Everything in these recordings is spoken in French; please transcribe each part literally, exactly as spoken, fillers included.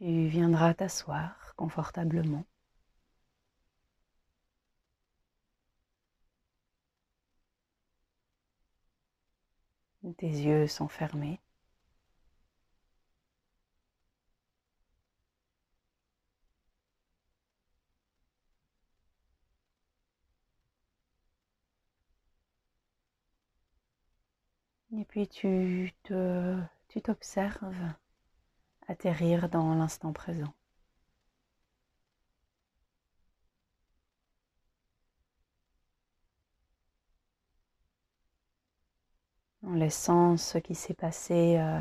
Tu viendras t'asseoir confortablement. Tes yeux sont fermés. Et puis tu te, tu t'observes atterrir dans l'instant présent. En laissant ce qui s'est passé euh,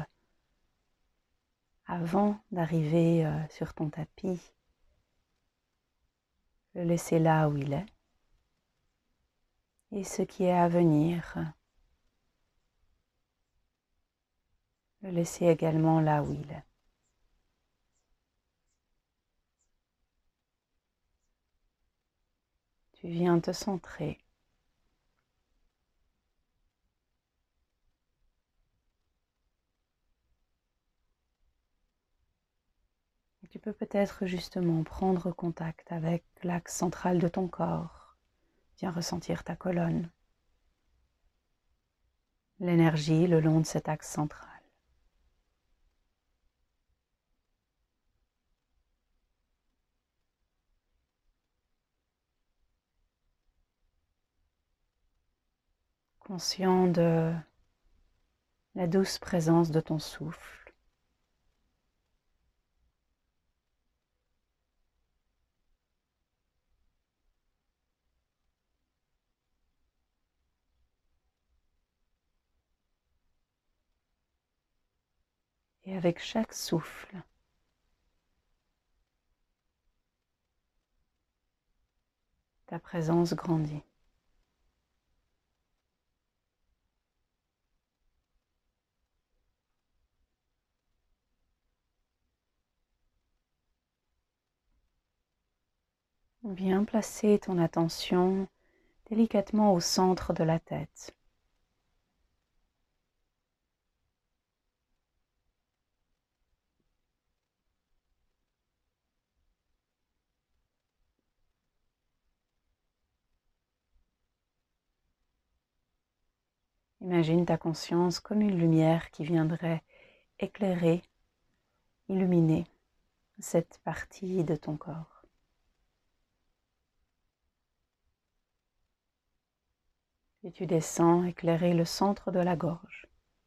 avant d'arriver euh, sur ton tapis, le laisser là où il est. Et ce qui est à venir, le laisser également là où il est. Tu viens te centrer. Et tu peux peut-être justement prendre contact avec l'axe central de ton corps. Viens ressentir ta colonne. L'énergie le long de cet axe central. Conscient de la douce présence de ton souffle. Et avec chaque souffle, ta présence grandit. Viens placer ton attention délicatement au centre de la tête. Imagine ta conscience comme une lumière qui viendrait éclairer, illuminer cette partie de ton corps. Et tu descends éclairer le centre de la gorge.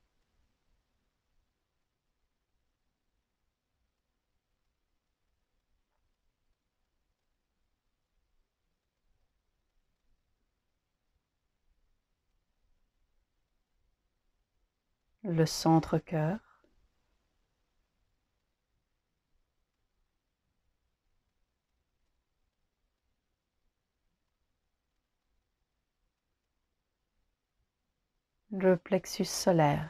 Le centre-cœur. Le plexus solaire,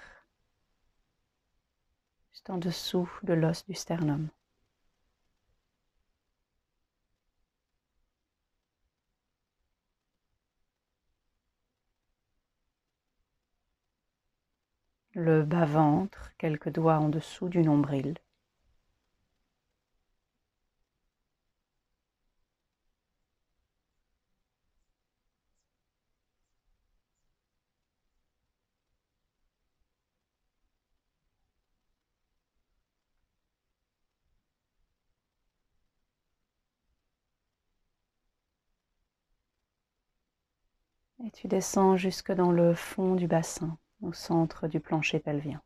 juste en dessous de l'os du sternum. Le bas-ventre, quelques doigts en dessous du nombril. Et tu descends jusque dans le fond du bassin, au centre du plancher pelvien.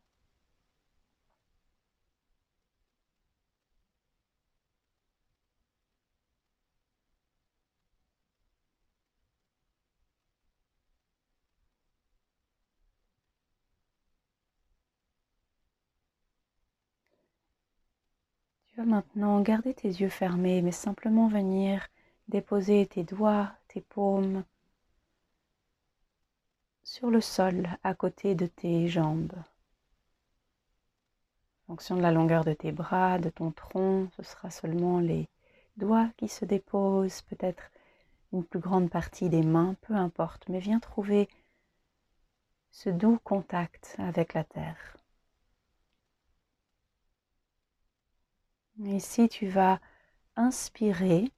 Tu vas maintenant garder tes yeux fermés, mais simplement venir déposer tes doigts, tes paumes sur le sol à côté de tes jambes. En fonction de la longueur de tes bras, de ton tronc, ce sera seulement les doigts qui se déposent, peut-être une plus grande partie des mains, peu importe, mais viens trouver ce doux contact avec la terre. Ici, tu vas inspirer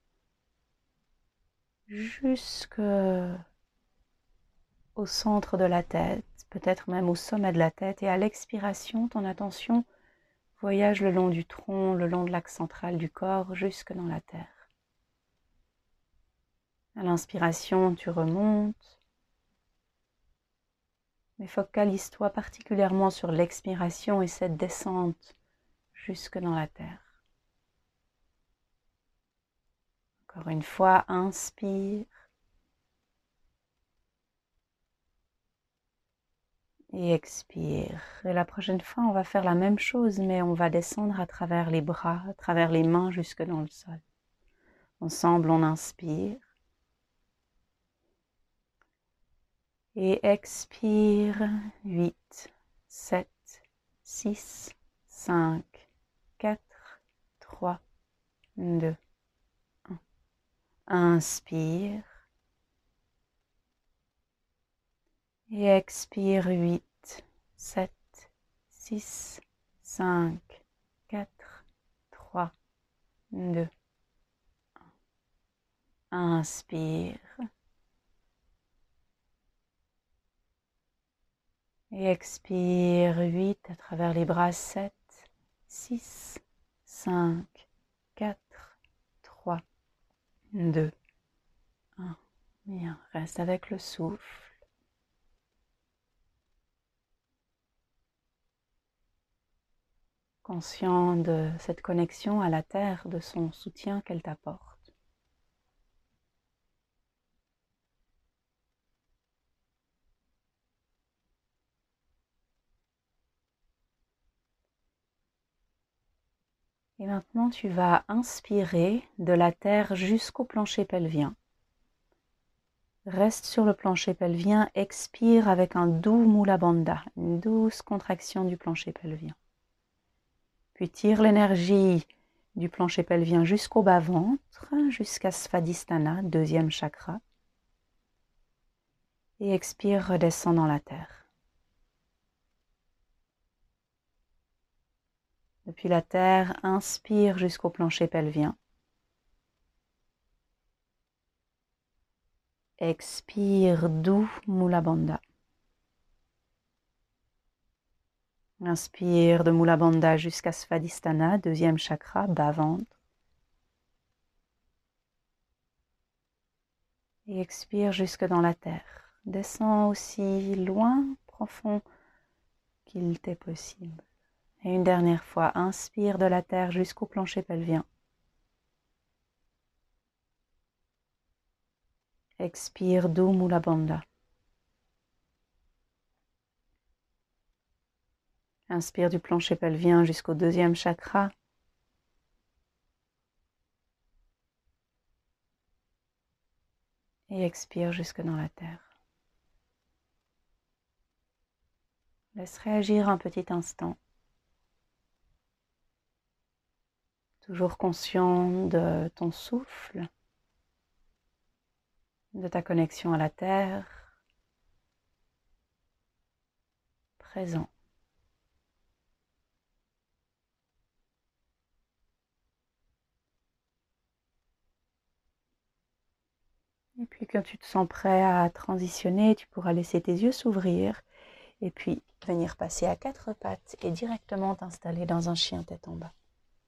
jusqu'au centre de la tête, peut-être même au sommet de la tête. Et à l'expiration, ton attention voyage le long du tronc, le long de l'axe central du corps, jusque dans la terre. À l'inspiration, tu remontes. Mais focalise-toi particulièrement sur l'expiration et cette descente jusque dans la terre. Encore une fois, inspire. Et expire. Et la prochaine fois, on va faire la même chose, mais on va descendre à travers les bras, à travers les mains jusque dans le sol. Ensemble, on inspire. Et expire. huit, sept, six, cinq, quatre, trois, deux, un. Inspire. Et expire. huit, sept, six, cinq, quatre, trois, deux, un. Inspire. Et expire. huit à travers les bras. sept, six, cinq, quatre, trois, deux, un. Bien, reste avec le souffle. Conscient de cette connexion à la terre, de son soutien qu'elle t'apporte. Et maintenant, tu vas inspirer de la terre jusqu'au plancher pelvien. Reste sur le plancher pelvien, expire avec un doux Mula Bandha, une douce contraction du plancher pelvien. Puis tire l'énergie du plancher pelvien jusqu'au bas-ventre, jusqu'à Svadhisthana, deuxième chakra. Et expire, redescend dans la terre. Depuis la terre, inspire jusqu'au plancher pelvien. Expire, doux Mula Bandha. Inspire de Mula Bandha jusqu'à Svadhisthana, deuxième chakra, bas-ventre. Et expire jusque dans la terre. Descends aussi loin, profond qu'il t'est possible. Et une dernière fois, inspire de la terre jusqu'au plancher pelvien. Expire doux Mula Bandha. Inspire du plancher pelvien jusqu'au deuxième chakra. Et expire jusque dans la terre. Laisse réagir un petit instant. Toujours conscient de ton souffle, de ta connexion à la terre, présent. Et puis quand tu te sens prêt à transitionner, tu pourras laisser tes yeux s'ouvrir et puis venir passer à quatre pattes et directement t'installer dans un chien tête en bas.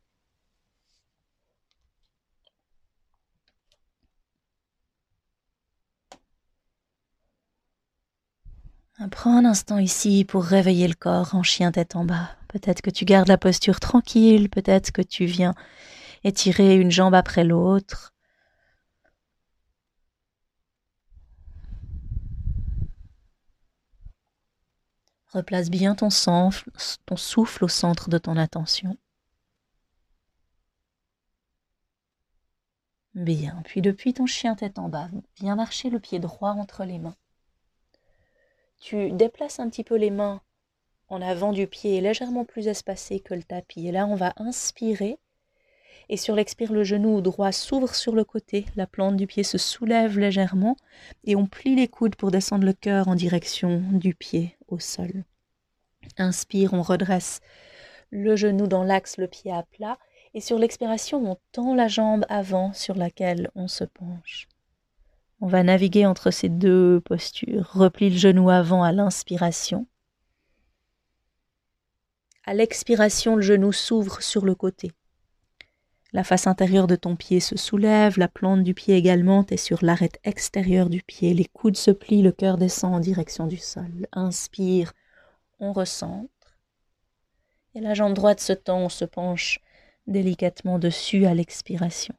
Prends un instant ici pour réveiller le corps en chien tête en bas. Peut-être que tu gardes la posture tranquille, peut-être que tu viens étirer une jambe après l'autre. Replace bien ton, sang, ton souffle au centre de ton attention. Bien, puis depuis ton chien tête en bas, viens marcher le pied droit entre les mains. Tu déplaces un petit peu les mains en avant du pied, légèrement plus espacé que le tapis. Et là, on va inspirer. Et sur l'expire, le genou droit s'ouvre sur le côté. La plante du pied se soulève légèrement. Et on plie les coudes pour descendre le cœur en direction du pied au sol. Inspire, on redresse le genou dans l'axe, le pied à plat. Et sur l'expiration, on tend la jambe avant sur laquelle on se penche. On va naviguer entre ces deux postures. Replie le genou avant à l'inspiration. À l'expiration, le genou s'ouvre sur le côté. La face intérieure de ton pied se soulève, la plante du pied également, t'es sur l'arête extérieure du pied. Les coudes se plient, le cœur descend en direction du sol. Inspire, on recentre. Et la jambe droite se tend, on se penche délicatement dessus à l'expiration.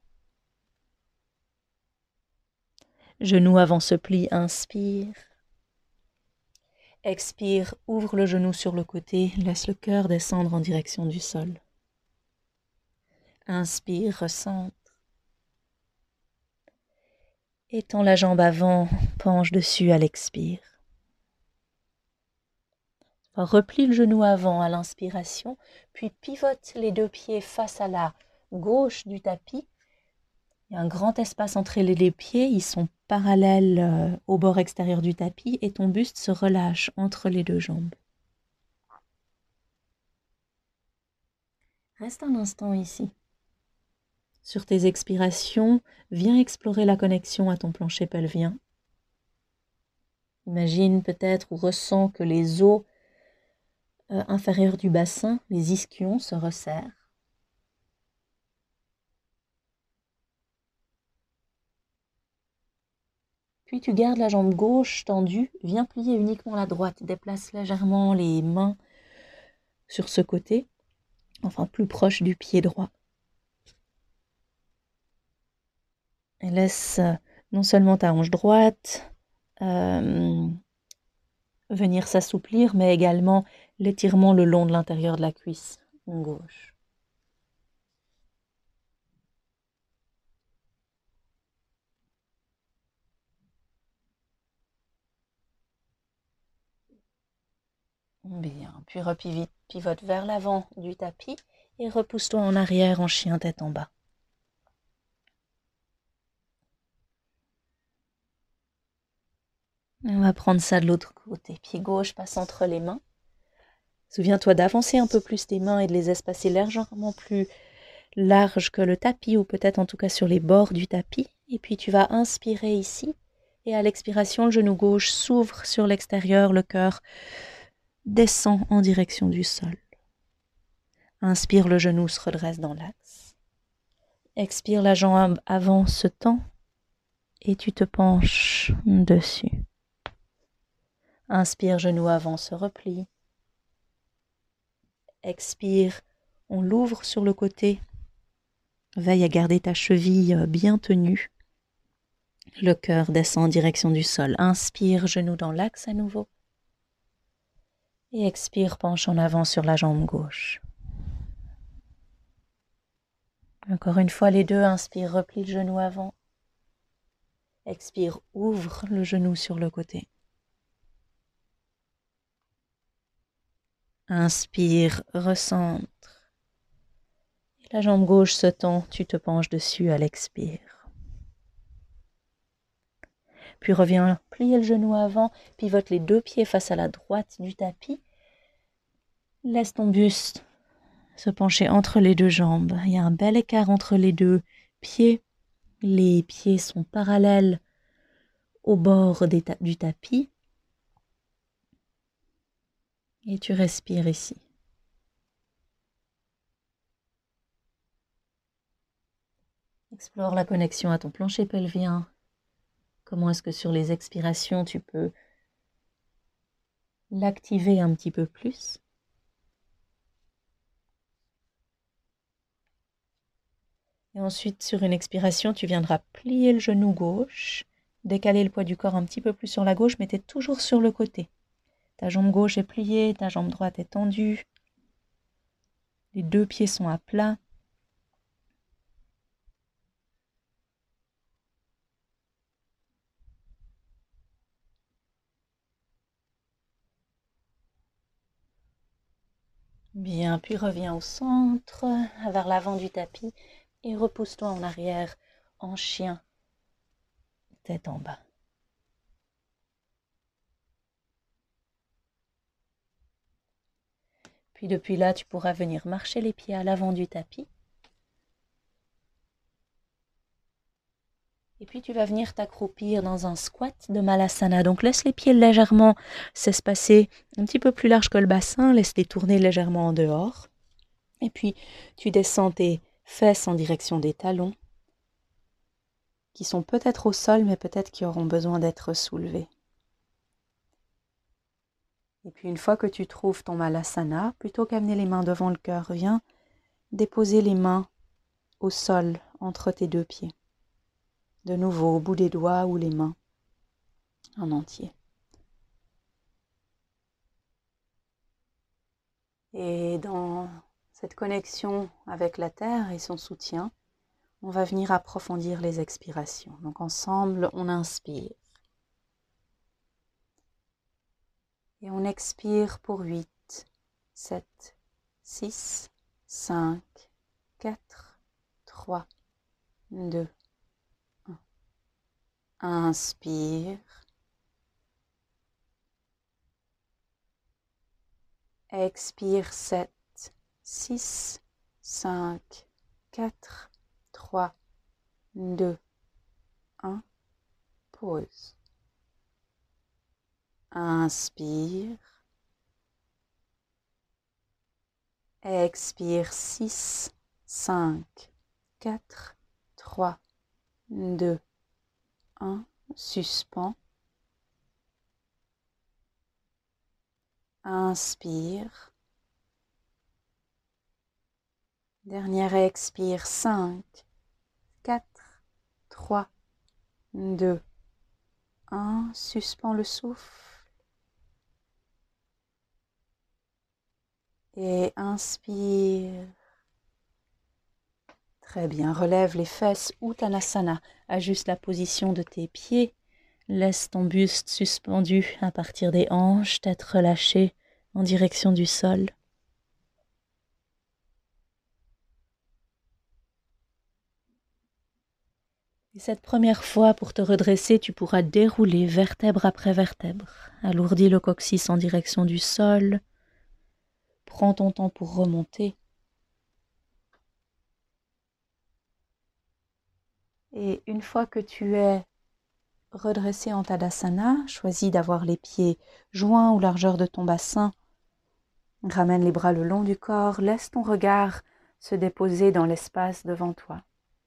Genou avant se plie, inspire. Expire, ouvre le genou sur le côté, laisse le cœur descendre en direction du sol. Inspire, recentre. Étends la jambe avant, penche dessus à l'expire. Replie le genou avant à l'inspiration, puis pivote les deux pieds face à la gauche du tapis. Il y a un grand espace entre les deux pieds, ils sont parallèles euh, au bord extérieur du tapis et ton buste se relâche entre les deux jambes. Reste un instant ici. Sur tes expirations, viens explorer la connexion à ton plancher pelvien. Imagine peut-être ou ressens que les os euh, inférieurs du bassin, les ischions, se resserrent. Puis tu gardes la jambe gauche tendue, viens plier uniquement la droite, déplace légèrement les mains sur ce côté, enfin plus proche du pied droit. Et laisse non seulement ta hanche droite euh, venir s'assouplir, mais également l'étirement le long de l'intérieur de la cuisse gauche. Bien, puis repivote vers l'avant du tapis et repousse-toi en arrière en chien tête en bas. On va prendre ça de l'autre côté. Pied gauche passe entre les mains. Souviens-toi d'avancer un peu plus tes mains et de les espacer légèrement plus larges que le tapis, ou peut-être en tout cas sur les bords du tapis. Et puis tu vas inspirer ici. Et à l'expiration, le genou gauche s'ouvre sur l'extérieur, le cœur descend en direction du sol. Inspire, le genou se redresse dans l'axe. Expire, la jambe avant se tend et tu te penches dessus. Inspire, genou avant se replie. Expire, on l'ouvre sur le côté. Veille à garder ta cheville bien tenue. Le cœur descend en direction du sol. Inspire, genou dans l'axe à nouveau. Et expire, penche en avant sur la jambe gauche. Encore une fois, les deux. Inspire, replie le genou avant. Expire, ouvre le genou sur le côté. Inspire, recentre. Et la jambe gauche se tend, tu te penches dessus à l'expire. Puis reviens plier le genou avant, pivote les deux pieds face à la droite du tapis. Laisse ton buste se pencher entre les deux jambes. Il y a un bel écart entre les deux pieds. Les pieds sont parallèles au bord des ta- du tapis. Et tu respires ici. Explore la connexion à ton plancher pelvien. Comment est-ce que sur les expirations, tu peux l'activer un petit peu plus. Et ensuite, sur une expiration, tu viendras plier le genou gauche, décaler le poids du corps un petit peu plus sur la gauche, mais tu es toujours sur le côté. Ta jambe gauche est pliée, ta jambe droite est tendue. Les deux pieds sont à plat. Bien, puis reviens au centre, vers l'avant du tapis et repousse-toi en arrière en chien, tête en bas. Puis depuis là, tu pourras venir marcher les pieds à l'avant du tapis Et puis tu vas venir t'accroupir dans un squat de Malasana. Donc laisse les pieds légèrement s'espacer un petit peu plus large que le bassin, laisse-les tourner légèrement en dehors. Et puis tu descends tes fesses en direction des talons, qui sont peut-être au sol, mais peut-être qui auront besoin d'être soulevés. Et puis une fois que tu trouves ton Malasana, plutôt qu'amener les mains devant le cœur, viens déposer les mains au sol entre tes deux pieds. De nouveau au bout des doigts ou les mains en entier. Et dans cette connexion avec la terre et son soutien, on va venir approfondir les expirations. Donc ensemble, on inspire. Et on expire pour huit, sept, six, cinq, quatre, trois, deux, un. Inspire. Expire sept, six, cinq, quatre, trois, deux, un. Pause. Inspire. Expire six, cinq, quatre, trois, deux, un. Suspends. Inspire. Dernière expire. cinq, quatre, trois, deux, un. Suspends le souffle. Et inspire. Très bien. Relève les fesses, Uttanasana. Ajuste la position de tes pieds. Laisse ton buste suspendu à partir des hanches, tête relâchée en direction du sol. Et cette première fois, pour te redresser, tu pourras dérouler vertèbre après vertèbre. Alourdis le coccyx en direction du sol. Prends ton temps pour remonter. Et une fois que tu es redressé en Tadasana, choisis d'avoir les pieds joints aux largeur de ton bassin. Ramène les bras le long du corps, laisse ton regard se déposer dans l'espace devant toi.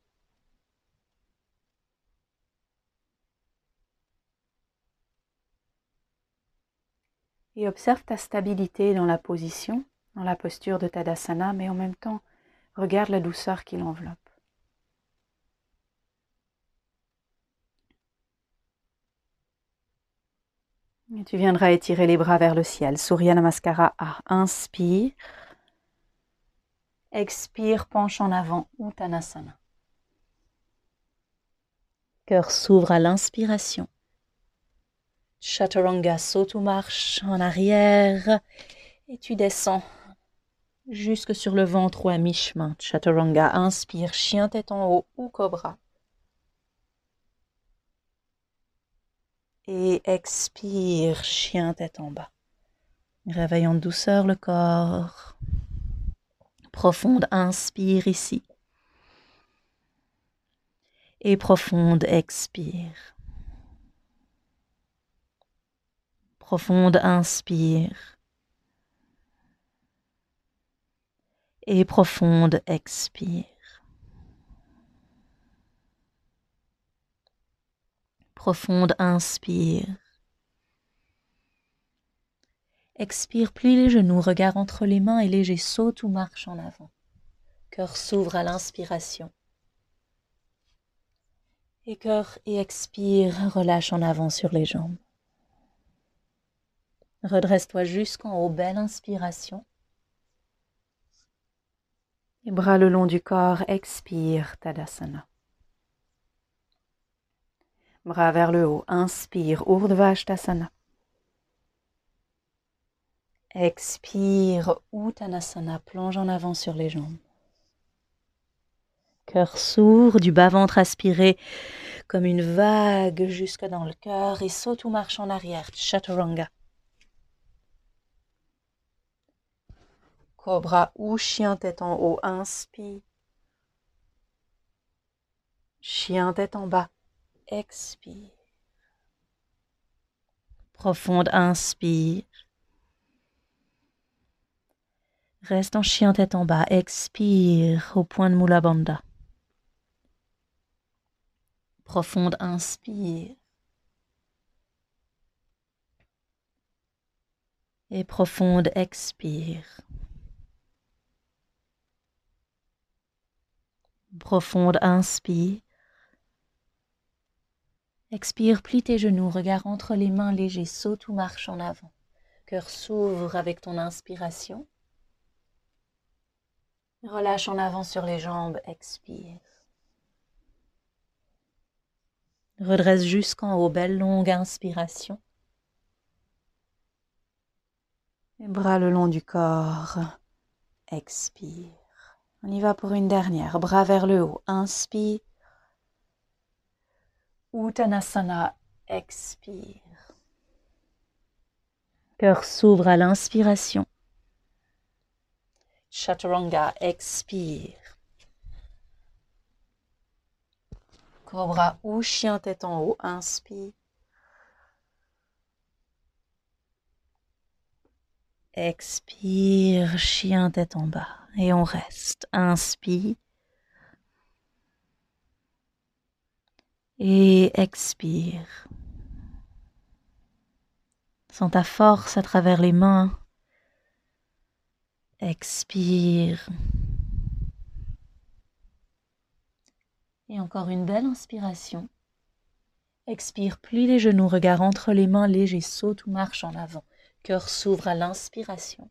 Et observe ta stabilité dans la position, dans la posture de Tadasana, mais en même temps, regarde la douceur qui l'enveloppe. Et tu viendras étirer les bras vers le ciel. Surya Namaskara A. Inspire. Expire, penche en avant, Uttanasana. Cœur s'ouvre à l'inspiration. Chaturanga, saute ou marche en arrière. Et tu descends jusque sur le ventre ou à mi-chemin. Chaturanga, inspire, chien tête en haut ou cobra. Et expire, chien tête en bas. Réveille en douceur le corps. Profonde inspire ici. Et profonde expire. Profonde inspire. Et profonde expire. Profonde inspire. Expire, plie les genoux, regard entre les mains et léger saute ou marche en avant. Cœur s'ouvre à l'inspiration. Et cœur et expire, relâche en avant sur les jambes. Redresse-toi jusqu'en haut, belle inspiration. Et bras le long du corps, expire, Tadasana. Bras vers le haut, inspire, Urdhva Hastasana. Expire, Uttanasana, plonge en avant sur les jambes. Cœur s'ouvre, du bas-ventre aspiré comme une vague jusque dans le cœur et saute ou marche en arrière, Chaturanga. Cobra ou chien tête en haut, inspire. Chien tête en bas, expire. Profonde inspire. Reste en chien tête en bas. Expire au point de Mula Bandha. Profonde inspire. Et profonde expire. Profonde inspire. Expire, plie tes genoux, regard entre les mains léger, saute ou marche en avant. Cœur s'ouvre avec ton inspiration. Relâche en avant sur les jambes, expire. Redresse jusqu'en haut, belle longue inspiration. Les bras le long du corps, expire. On y va pour une dernière, bras vers le haut, inspire. Uttanasana, expire. Cœur s'ouvre à l'inspiration. Chaturanga, expire. Cobra ou chien tête en haut, inspire. Expire, chien tête en bas. Et on reste. Inspire. Et expire. Sens ta force à travers les mains. Expire. Et encore une belle inspiration. Expire, plie les genoux, regard entre les mains léger, saute ou marche en avant. Cœur s'ouvre à l'inspiration.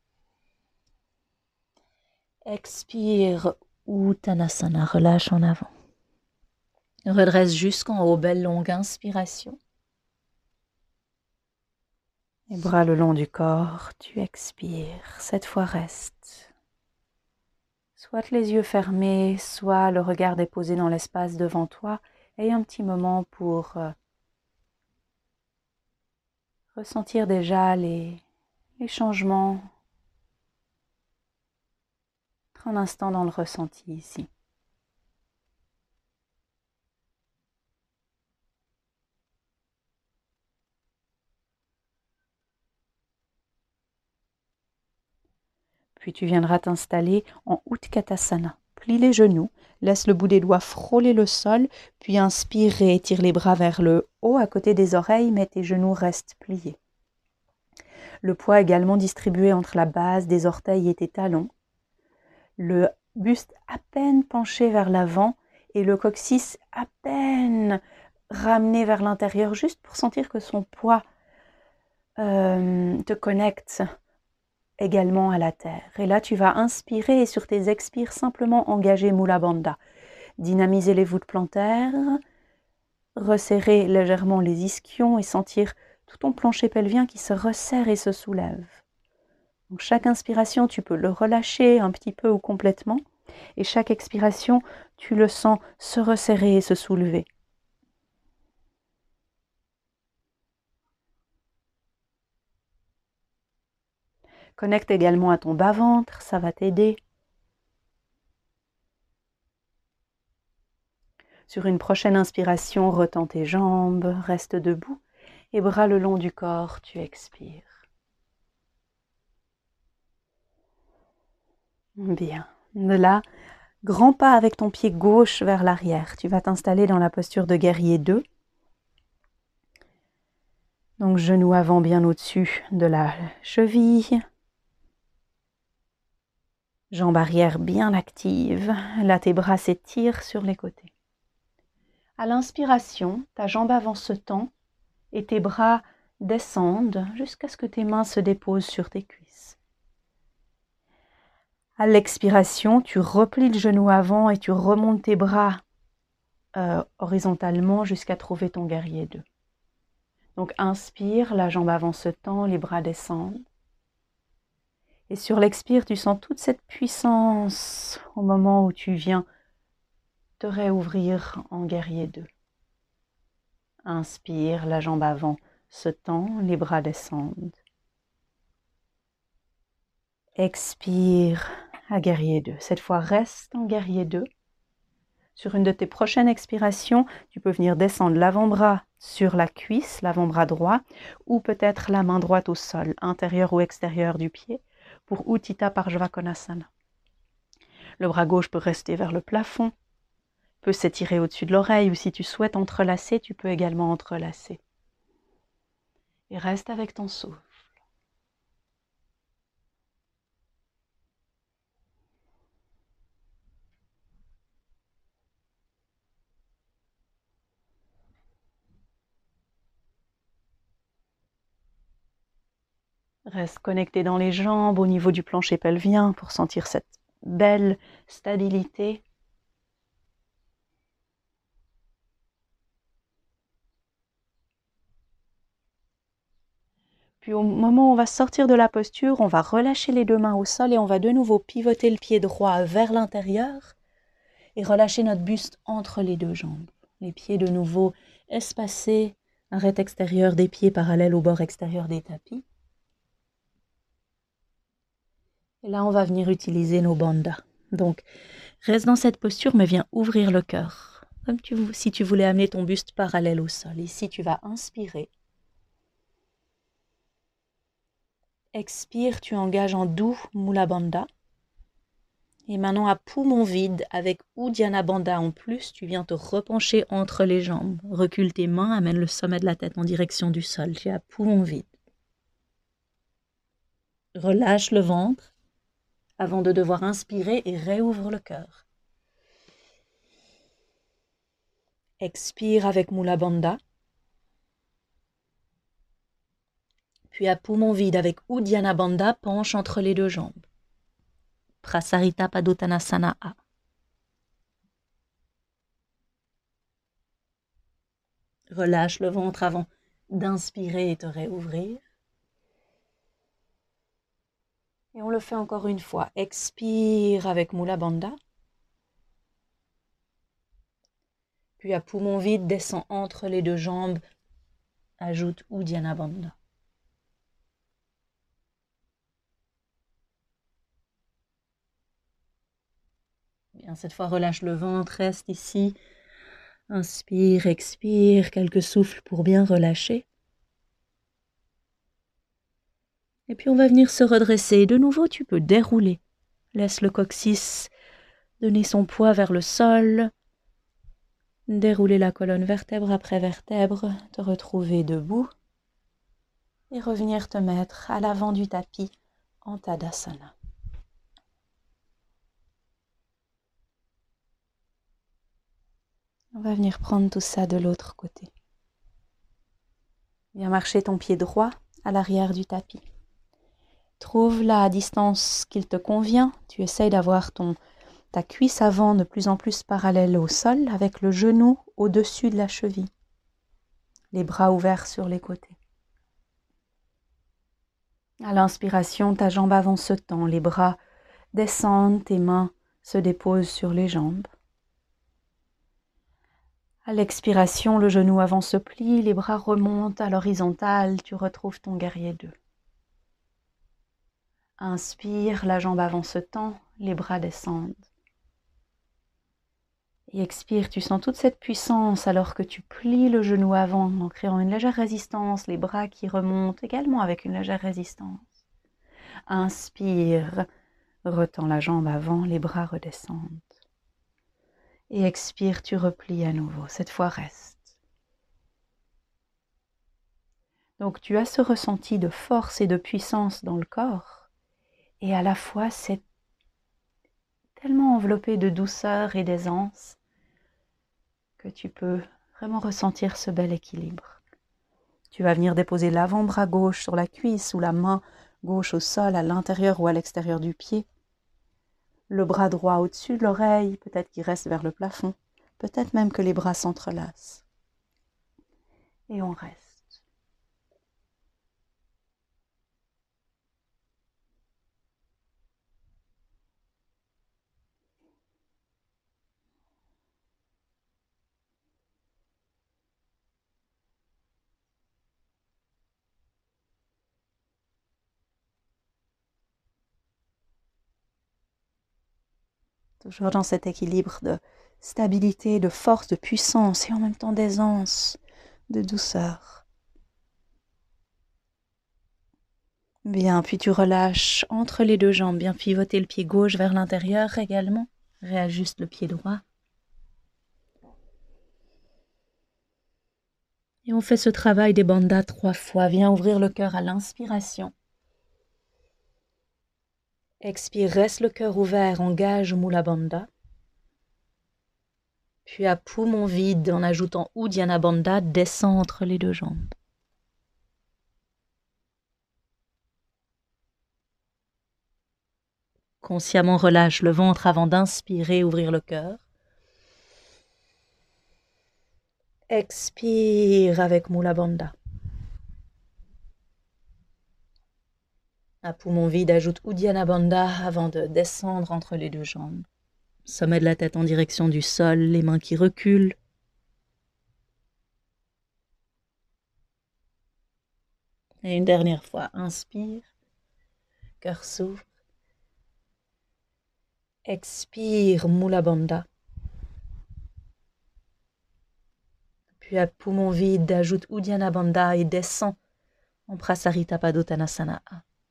Expire, Uttanasana, relâche en avant. Redresse jusqu'en haut, belle longue inspiration. Les bras le long du corps, tu expires. Cette fois reste. Soit les yeux fermés, soit le regard déposé dans l'espace devant toi. Et un petit moment pour euh, ressentir déjà les, les changements. Être un instant dans le ressenti ici. Puis tu viendras t'installer en Utkatasana. Plie les genoux, laisse le bout des doigts frôler le sol, puis inspire et étire les bras vers le haut à côté des oreilles, mais tes genoux restent pliés. Le poids également distribué entre la base des orteils et tes talons. Le buste à peine penché vers l'avant et le coccyx à peine ramené vers l'intérieur, juste pour sentir que son poids euh, te connecte également à la terre. Et là, tu vas inspirer et sur tes expires, simplement engager Mula Bandha. Dynamiser les voûtes plantaires, resserrer légèrement les ischions et sentir tout ton plancher pelvien qui se resserre et se soulève. Donc, chaque inspiration, tu peux le relâcher un petit peu ou complètement. Et chaque expiration, tu le sens se resserrer et se soulever. Connecte également à ton bas-ventre, ça va t'aider. Sur une prochaine inspiration, retends tes jambes, reste debout et bras le long du corps, tu expires. Bien. De là, grand pas avec ton pied gauche vers l'arrière. Tu vas t'installer dans la posture de guerrier deux. Donc, genou avant bien au-dessus de la cheville. Jambe arrière bien active. Là, tes bras s'étirent sur les côtés. À l'inspiration, ta jambe avant se tend et tes bras descendent jusqu'à ce que tes mains se déposent sur tes cuisses. À l'expiration, tu replies le genou avant et tu remontes tes bras euh, horizontalement jusqu'à trouver ton guerrier deux. Donc inspire, la jambe avant se tend, les bras descendent. Et sur l'expire, tu sens toute cette puissance au moment où tu viens te réouvrir en guerrier deux. Inspire, la jambe avant se tend, les bras descendent. Expire à guerrier deux. Cette fois, reste en guerrier deux. Sur une de tes prochaines expirations, tu peux venir descendre l'avant-bras sur la cuisse, l'avant-bras droit, ou peut-être la main droite au sol, intérieur ou extérieur du pied, pour Utthita Parshvakonasana. Le bras gauche peut rester vers le plafond, peut s'étirer au-dessus de l'oreille, ou si tu souhaites entrelacer, tu peux également entrelacer. Et reste avec ton souffle. Reste connecté dans les jambes, au niveau du plancher pelvien, pour sentir cette belle stabilité. Puis au moment où on va sortir de la posture, on va relâcher les deux mains au sol et on va de nouveau pivoter le pied droit vers l'intérieur et relâcher notre buste entre les deux jambes. Les pieds de nouveau espacés, arête extérieure des pieds parallèle au bord extérieur des tapis. Et là, on va venir utiliser nos bandhas. Donc, reste dans cette posture, mais viens ouvrir le cœur. Comme tu, si tu voulais amener ton buste parallèle au sol. Ici, tu vas inspirer. Expire, tu engages en doux Mula Bandha. Et maintenant, à poumon vide, avec Uddiyana Bandha en plus, tu viens te repencher entre les jambes. Recule tes mains, amène le sommet de la tête en direction du sol. Tu es à poumon vide. Relâche le ventre avant de devoir inspirer et réouvre le cœur. Expire avec Mula Bandha. Puis à poumon vide avec Uddiyana Bandha, penche entre les deux jambes. Prasarita Padottanasana A. Relâche le ventre avant d'inspirer et te réouvrir. Et on le fait encore une fois. Expire avec Mula Bandha. Puis à poumon vide, descend entre les deux jambes. Ajoute Uddiyana Bandha. Bien, cette fois, relâche le ventre, reste ici. Inspire, expire, quelques souffles pour bien relâcher. Et puis on va venir se redresser. De nouveau, tu peux dérouler. Laisse le coccyx donner son poids vers le sol. Dérouler la colonne vertèbre après vertèbre. Te retrouver debout. Et revenir te mettre à l'avant du tapis en Tadasana. On va venir prendre tout ça de l'autre côté. Viens marcher ton pied droit à l'arrière du tapis. Trouve la distance qu'il te convient. Tu essayes d'avoir ton, ta cuisse avant de plus en plus parallèle au sol avec le genou au-dessus de la cheville. Les bras ouverts sur les côtés. À l'inspiration, ta jambe avant se tend, les bras descendent, tes mains se déposent sur les jambes. À l'expiration, le genou avant se plie, les bras remontent à l'horizontale, tu retrouves ton guerrier deux. Inspire, la jambe avant se tend, les bras descendent. Et expire, tu sens toute cette puissance alors que tu plies le genou avant en créant une légère résistance, les bras qui remontent également avec une légère résistance. Inspire, retends la jambe avant, les bras redescendent. Et expire, tu replies à nouveau, cette fois reste. Donc tu as ce ressenti de force et de puissance dans le corps, et à la fois c'est tellement enveloppé de douceur et d'aisance que tu peux vraiment ressentir ce bel équilibre. Tu vas venir déposer l'avant-bras gauche sur la cuisse ou la main gauche au sol à l'intérieur ou à l'extérieur du pied. Le bras droit au-dessus de l'oreille, peut-être qu'il reste vers le plafond, peut-être même que les bras s'entrelacent. Et on reste. Toujours dans cet équilibre de stabilité, de force, de puissance et en même temps d'aisance, de douceur. Bien, puis tu relâches entre les deux jambes, bien pivoter le pied gauche vers l'intérieur également. Réajuste le pied droit. Et on fait ce travail des bandhas trois fois. Viens ouvrir le cœur à l'inspiration. Expire, reste le cœur ouvert, engage Mula Bandha. Puis à poumon vide, en ajoutant Uddiyana Bandha, descend entre les deux jambes. Consciemment relâche le ventre avant d'inspirer, ouvrir le cœur. Expire avec Mula Bandha. À poumon vide, ajoute Uddiyana Bandha avant de descendre entre les deux jambes. Sommet de la tête en direction du sol, les mains qui reculent. Et une dernière fois, inspire, cœur s'ouvre. Expire, Mula Bandha. Puis à poumon vide, ajoute Uddiyana Bandha et descend en Prasarita Padottanasana.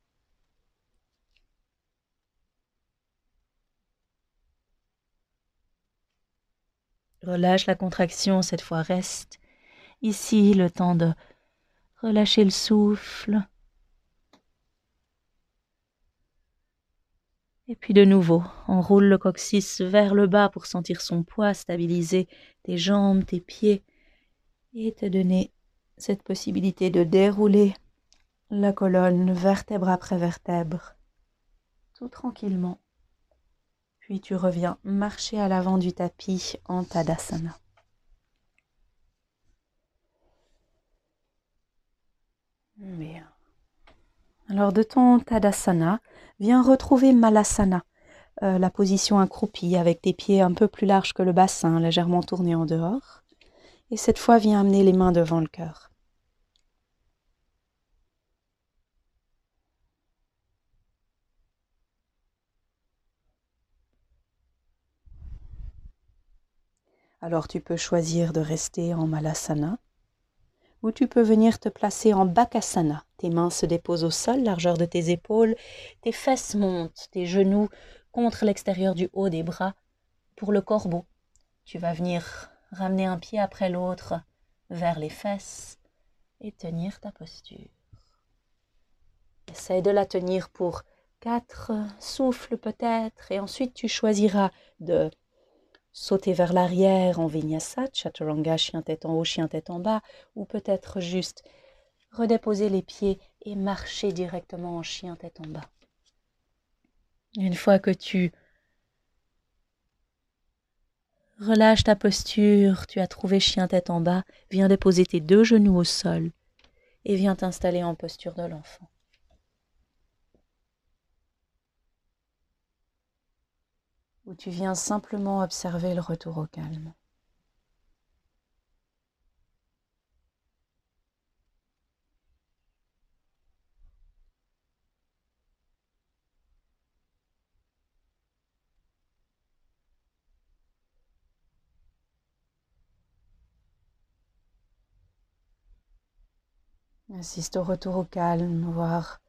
Relâche la contraction, cette fois reste ici le temps de relâcher le souffle. Et puis de nouveau, enroule le coccyx vers le bas pour sentir son poids, stabiliser tes jambes, tes pieds et te donner cette possibilité de dérouler la colonne vertèbre après vertèbre, tout tranquillement. Puis tu reviens marcher à l'avant du tapis en Tadasana. Bien. Alors de ton Tadasana, viens retrouver Malasana, euh, la position accroupie avec tes pieds un peu plus larges que le bassin, légèrement tournés en dehors. Et cette fois, viens amener les mains devant le cœur. Alors tu peux choisir de rester en Malasana ou tu peux venir te placer en Bakasana. Tes mains se déposent au sol, largeur de tes épaules, tes fesses montent, tes genoux contre l'extérieur du haut des bras pour le corbeau. Tu vas venir ramener un pied après l'autre vers les fesses et tenir ta posture. Essaye de la tenir pour quatre souffles peut-être et ensuite tu choisiras de sauter vers l'arrière en Vinyasa, Chaturanga, chien tête en haut, chien tête en bas, ou peut-être juste redéposer les pieds et marcher directement en chien tête en bas. Une fois que tu relâches ta posture, tu as trouvé chien tête en bas, viens déposer tes deux genoux au sol et viens t'installer en posture de l'enfant. Où tu viens simplement observer le retour au calme. Assiste au retour au calme, voir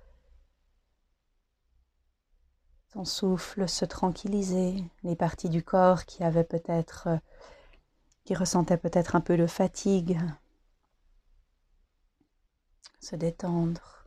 ton souffle se tranquilliser, les parties du corps qui avaient peut-être, euh, qui ressentaient peut-être un peu de fatigue, se détendre.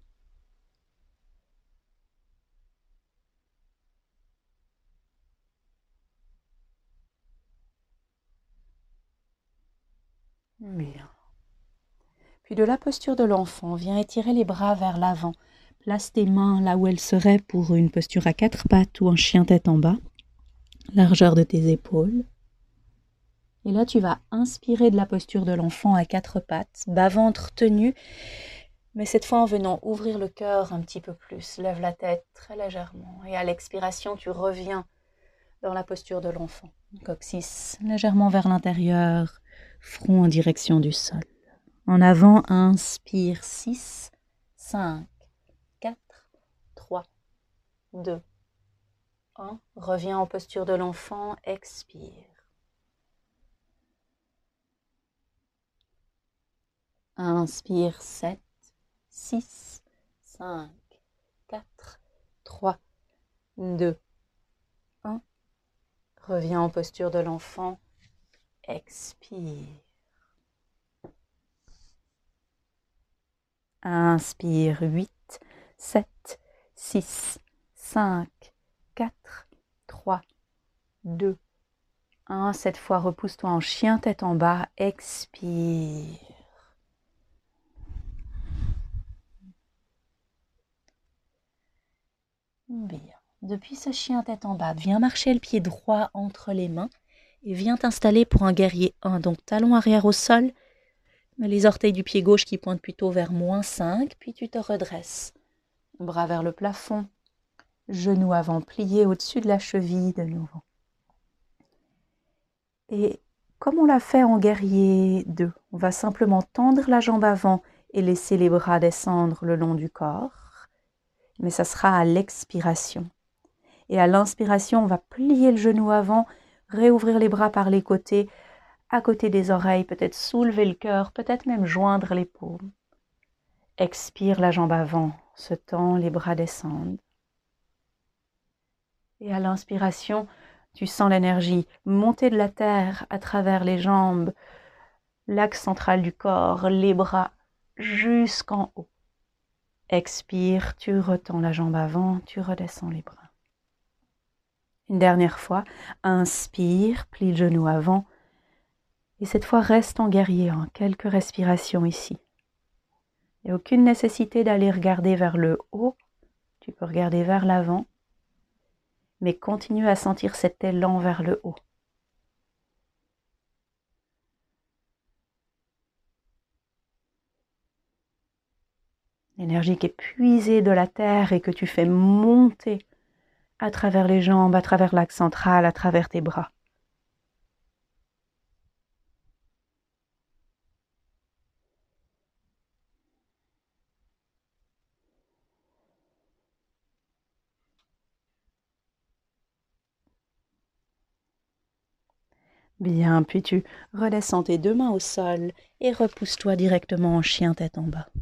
Bien. Puis de la posture de l'enfant, viens étirer les bras vers l'avant. Place tes mains là où elles seraient pour une posture à quatre pattes ou en chien tête en bas. Largeur de tes épaules. Et là, tu vas inspirer de la posture de l'enfant à quatre pattes, bas-ventre tenu, mais cette fois en venant ouvrir le cœur un petit peu plus. Lève la tête très légèrement. Et à l'expiration, tu reviens dans la posture de l'enfant. Coccyx légèrement vers l'intérieur, front en direction du sol. En avant, inspire, six, cinq, quatre, trois, deux, un. Reviens en posture de l'enfant, expire. Inspire, sept, six, cinq, quatre, trois, deux, un. Reviens en posture de l'enfant. Expire. Inspire, huit, sept, six, cinq, quatre, trois, deux, un. Cette fois, repousse-toi en chien tête en bas. Expire. Bien. Depuis ce chien tête en bas, viens marcher le pied droit entre les mains et viens t'installer pour un guerrier un. Donc talon arrière au sol, mais les orteils du pied gauche qui pointent plutôt vers moins cinq, puis tu te redresses. Bras vers le plafond, genoux avant pliés au-dessus de la cheville de nouveau. Et comme on l'a fait en guerrier deux, on va simplement tendre la jambe avant et laisser les bras descendre le long du corps. Mais ça sera à l'expiration. Et à l'inspiration, on va plier le genou avant, réouvrir les bras par les côtés, à côté des oreilles, peut-être soulever le cœur, peut-être même joindre les paumes. Expire la jambe avant, se tend, les bras descendent. Et à l'inspiration, tu sens l'énergie monter de la terre à travers les jambes, l'axe central du corps, les bras jusqu'en haut. Expire, tu retends la jambe avant, tu redescends les bras. Une dernière fois, inspire, plie le genou avant. Et cette fois, reste en guerrier, en quelques respirations ici. Il n'y a aucune nécessité d'aller regarder vers le haut. Tu peux regarder vers l'avant. Mais continue à sentir cet élan vers le haut. L'énergie qui est puisée de la terre et que tu fais monter à travers les jambes, à travers l'axe central, à travers tes bras. Bien, puis tu redescends tes deux mains au sol et repousse-toi directement en chien tête en bas.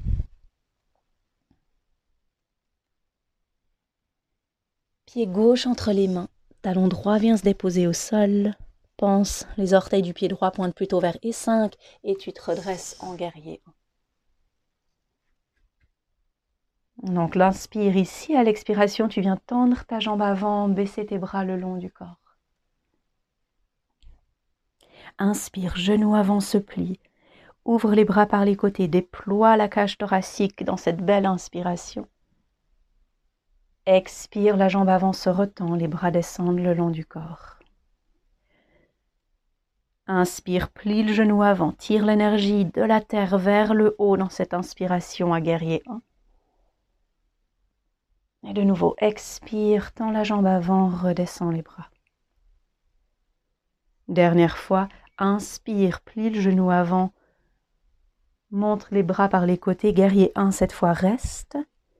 Pied gauche entre les mains, talon droit vient se déposer au sol. Pense, les orteils du pied droit pointent plutôt vers E cinq et tu te redresses en guerrier. Donc l'inspire ici, à l'expiration, tu viens tendre ta jambe avant, baisser tes bras le long du corps. Inspire, genou avant se plie. Ouvre les bras par les côtés, déploie la cage thoracique dans cette belle inspiration. Expire, la jambe avant se retend, les bras descendent le long du corps. Inspire, plie le genou avant, tire l'énergie de la terre vers le haut dans cette inspiration à guerrier un. Et de nouveau, expire, tends la jambe avant, redescends les bras. Dernière fois, inspire, plie le genou avant, montre les bras par les côtés, guerrier un, cette fois reste.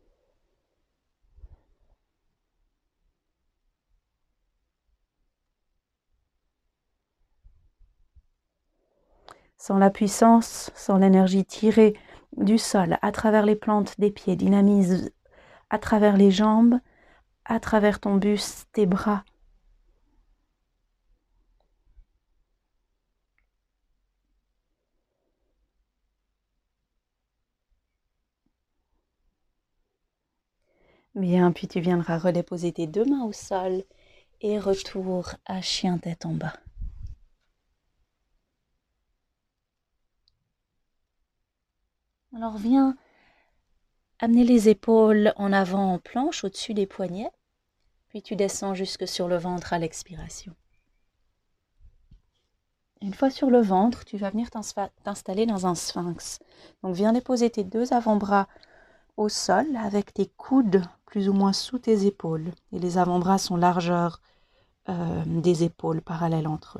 Sans la puissance, sans l'énergie tirée du sol, à travers les plantes des pieds, dynamise à travers les jambes, à travers ton buste, tes bras. Bien, puis tu viendras redéposer tes deux mains au sol et retour à chien tête en bas. Alors viens amener les épaules en avant en planche au-dessus des poignets, puis tu descends jusque sur le ventre à l'expiration. Une fois sur le ventre, tu vas venir t'installer dans un sphinx. Donc viens déposer tes deux avant-bras au sol avec tes coudes plus ou moins sous tes épaules. Et les avant-bras sont largeur euh, des épaules, parallèles entre eux.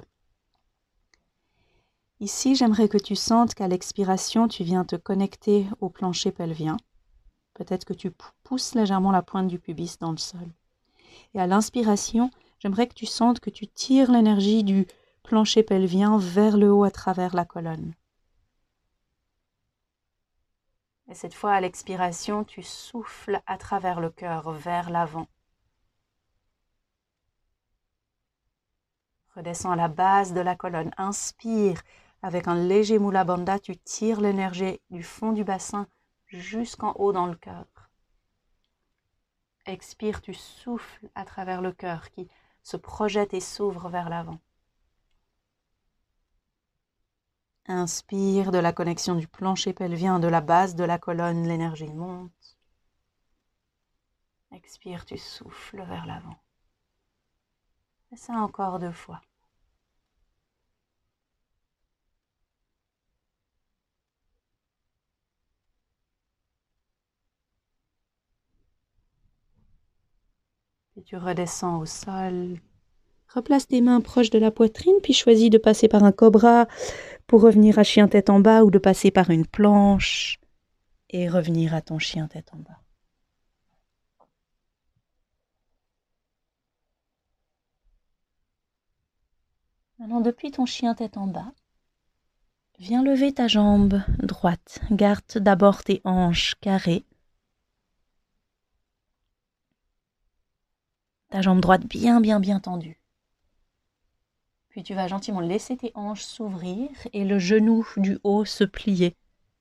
Ici, j'aimerais que tu sentes qu'à l'expiration, tu viens te connecter au plancher pelvien. Peut-être que tu pousses légèrement la pointe du pubis dans le sol. Et à l'inspiration, j'aimerais que tu sentes que tu tires l'énergie du plancher pelvien vers le haut à travers la colonne. Et cette fois, à l'expiration, tu souffles à travers le cœur vers l'avant. Redescends à la base de la colonne. Inspire. Avec un léger Mula Bandha, tu tires l'énergie du fond du bassin jusqu'en haut dans le cœur. Expire, tu souffles à travers le cœur qui se projette et s'ouvre vers l'avant. Inspire de la connexion du plancher pelvien, de la base de la colonne, l'énergie monte. Expire, tu souffles vers l'avant. Fais ça encore deux fois. Puis tu redescends au sol. Replace tes mains proches de la poitrine, puis choisis de passer par un cobra pour revenir à chien tête en bas ou de passer par une planche et revenir à ton chien tête en bas. Maintenant, depuis ton chien tête en bas, viens lever ta jambe droite. Garde d'abord tes hanches carrées. Ta jambe droite bien, bien, bien tendue. Puis tu vas gentiment laisser tes hanches s'ouvrir et le genou du haut se plier.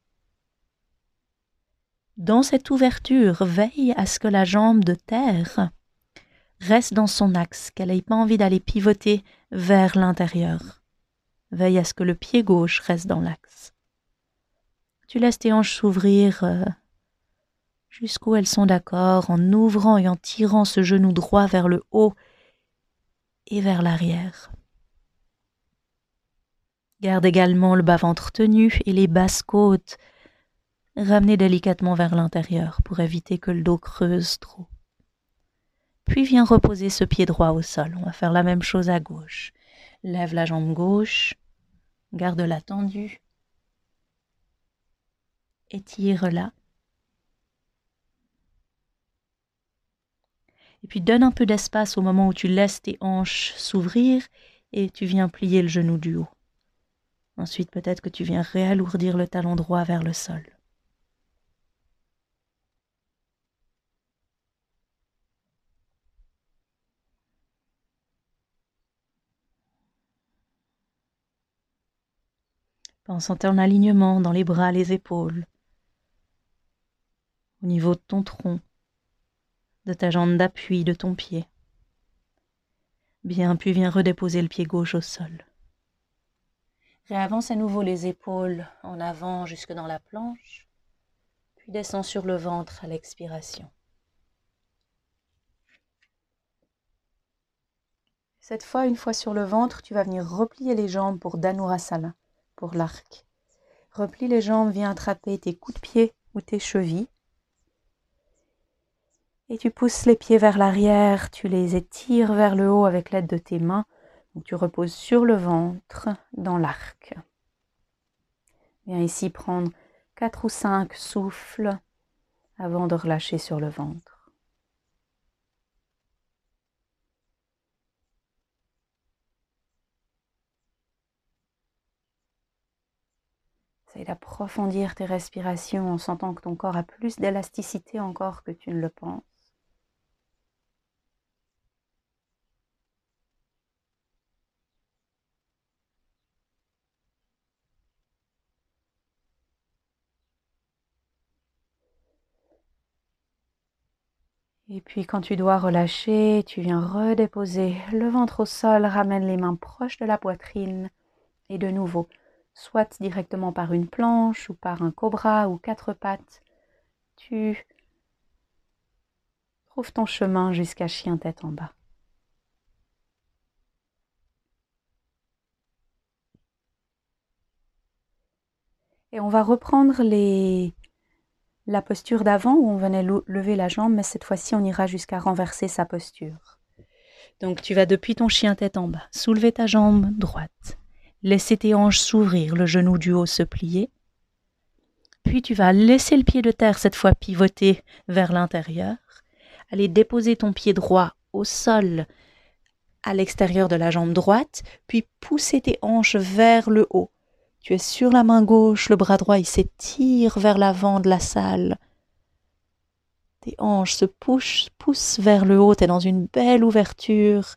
Dans cette ouverture, veille à ce que la jambe de terre reste dans son axe, qu'elle n'ait pas envie d'aller pivoter vers l'intérieur. Veille à ce que le pied gauche reste dans l'axe. Tu laisses tes hanches s'ouvrir euh, jusqu'où elles sont d'accord, en ouvrant et en tirant ce genou droit vers le haut et vers l'arrière. Garde également le bas-ventre tenu et les basses côtes ramenées délicatement vers l'intérieur pour éviter que le dos creuse trop. Puis viens reposer ce pied droit au sol. On va faire la même chose à gauche. Lève la jambe gauche, garde-la tendue, étire-la. Et puis donne un peu d'espace au moment où tu laisses tes hanches s'ouvrir et tu viens plier le genou du haut. Ensuite, peut-être que tu viens réalourdir le talon droit vers le sol. Pense en ton alignement dans les bras, les épaules, au niveau de ton tronc, de ta jambe d'appui, de ton pied. Bien, puis viens redéposer le pied gauche au sol. Réavance à nouveau les épaules en avant jusque dans la planche, puis descends sur le ventre à l'expiration. Cette fois, une fois sur le ventre, tu vas venir replier les jambes pour Dhanurasana, pour l'arc. Replie les jambes, viens attraper tes coups de pied ou tes chevilles. Et tu pousses les pieds vers l'arrière, tu les étires vers le haut avec l'aide de tes mains. Donc tu reposes sur le ventre, dans l'arc. Viens ici prendre quatre ou cinq souffles avant de relâcher sur le ventre. Essaye d'approfondir tes respirations en sentant que ton corps a plus d'élasticité encore que tu ne le penses. Et puis quand tu dois relâcher, tu viens redéposer le ventre au sol, ramène les mains proches de la poitrine et de nouveau, soit directement par une planche ou par un cobra ou quatre pattes, tu trouves ton chemin jusqu'à chien tête en bas. Et on va reprendre les... la posture d'avant où on venait lever la jambe, mais cette fois-ci on ira jusqu'à renverser sa posture. Donc tu vas depuis ton chien tête en bas, soulever ta jambe droite, laisser tes hanches s'ouvrir, le genou du haut se plier. Puis tu vas laisser le pied de terre cette fois pivoter vers l'intérieur, aller déposer ton pied droit au sol à l'extérieur de la jambe droite, puis pousser tes hanches vers le haut. Tu es sur la main gauche, le bras droit il s'étire vers l'avant de la salle. Tes hanches se poussent, poussent vers le haut, tu es dans une belle ouverture.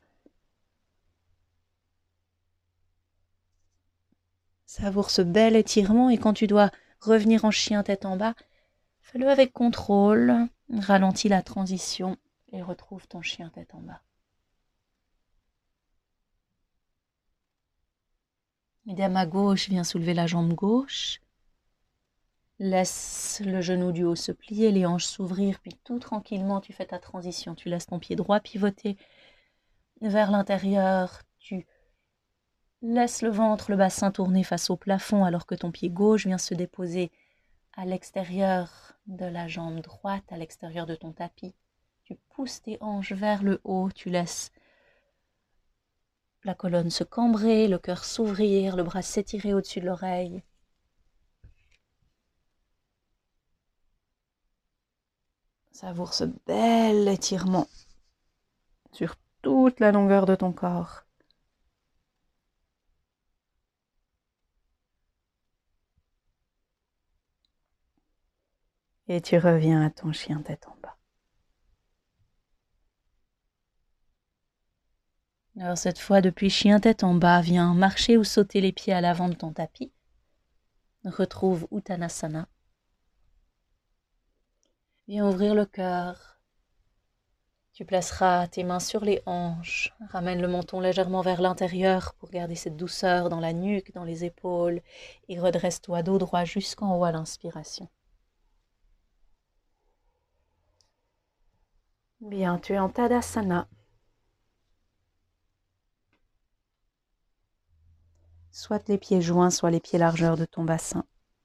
Savoure ce bel étirement et quand tu dois revenir en chien tête en bas, fais-le avec contrôle, ralentis la transition et retrouve ton chien tête en bas. Et de ma gauche, viens soulever la jambe gauche. Laisse le genou du haut se plier, les hanches s'ouvrir, puis tout tranquillement, tu fais ta transition. Tu laisses ton pied droit pivoter vers l'intérieur. Tu laisses le ventre, le bassin tourner face au plafond alors que ton pied gauche vient se déposer à l'extérieur de la jambe droite, à l'extérieur de ton tapis. Tu pousses tes hanches vers le haut, tu laisses la colonne se cambrer, le cœur s'ouvrir, le bras s'étirer au-dessus de l'oreille. Savoure ce bel étirement sur toute la longueur de ton corps. Et tu reviens à ton chien tête en bas. Alors cette fois, depuis chien tête en bas, viens marcher ou sauter les pieds à l'avant de ton tapis. Retrouve Uttanasana. Viens ouvrir le cœur. Tu placeras tes mains sur les hanches. Ramène le menton légèrement vers l'intérieur pour garder cette douceur dans la nuque, dans les épaules. Et redresse-toi dos droit jusqu'en haut à l'inspiration. Bien, tu es en Tadasana. Soit les pieds joints, soit les pieds largeur de ton bassin.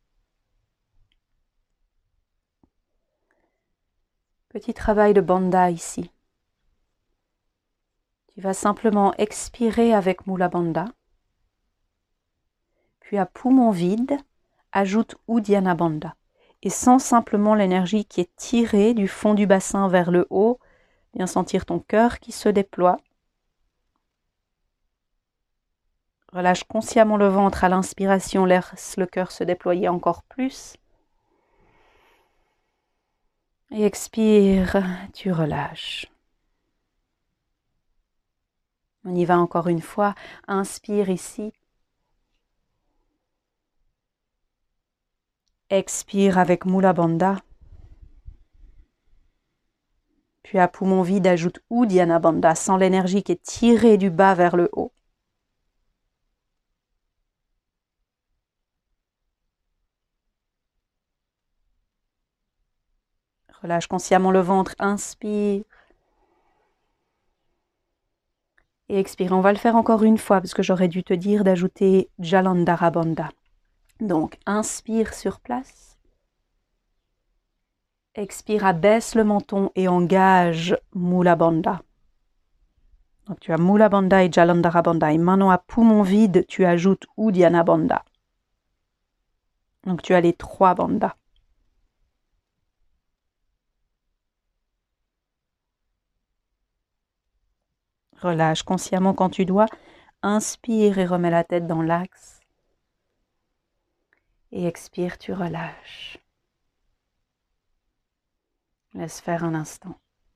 Petit travail de bandha ici. Tu vas simplement expirer avec Mula Bandha. Puis à poumon vide, ajoute Uddiyana Bandha. Et sens simplement l'énergie qui est tirée du fond du bassin vers le haut. Viens sentir ton cœur qui se déploie. Relâche consciemment le ventre à l'inspiration, laisse le cœur se déployer encore plus. Et expire, tu relâches. On y va encore une fois. Inspire ici. Expire avec Mula Bandha. Puis à poumon vide, ajoute Uddiyana Bandha, sans l'énergie qui est tirée du bas vers le haut. Relâche consciemment le ventre, inspire. Et expire. On va le faire encore une fois parce que j'aurais dû te dire d'ajouter Jalandhara Bandha. Donc, inspire sur place. Expire, abaisse le menton et engage Mula Bandha. Donc, tu as Mula Bandha et Jalandhara Bandha. Et maintenant, à poumon vide, tu ajoutes Uddiyana Bandha. Donc, tu as les trois bandhas. Relâche consciemment quand tu dois. Inspire et remets la tête dans l'axe. Et expire, tu relâches. Laisse faire un instant.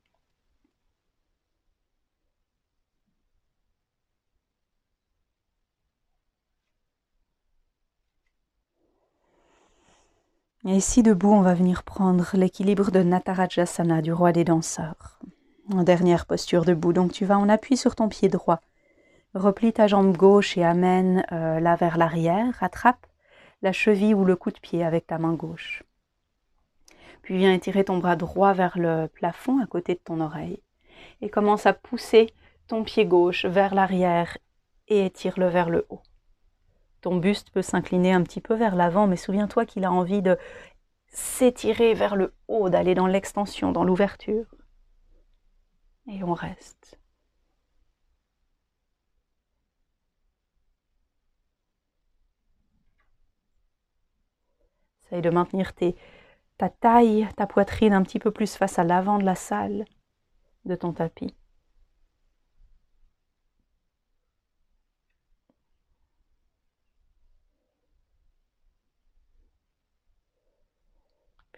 Et ici, debout, on va venir prendre l'équilibre de Natarajasana, du roi des danseurs. En dernière posture debout. Donc, tu vas en appui sur ton pied droit. Replie ta jambe gauche et amène euh, là vers l'arrière. Rattrape la cheville ou le coup de pied avec ta main gauche. Puis viens étirer ton bras droit vers le plafond à côté de ton oreille. Et commence à pousser ton pied gauche vers l'arrière et étire-le vers le haut. Ton buste peut s'incliner un petit peu vers l'avant, mais souviens-toi qu'il a envie de s'étirer vers le haut, d'aller dans l'extension, dans l'ouverture. Et on reste. Essaye de maintenir tes, ta taille, ta poitrine un petit peu plus face à l'avant de la salle, de ton tapis.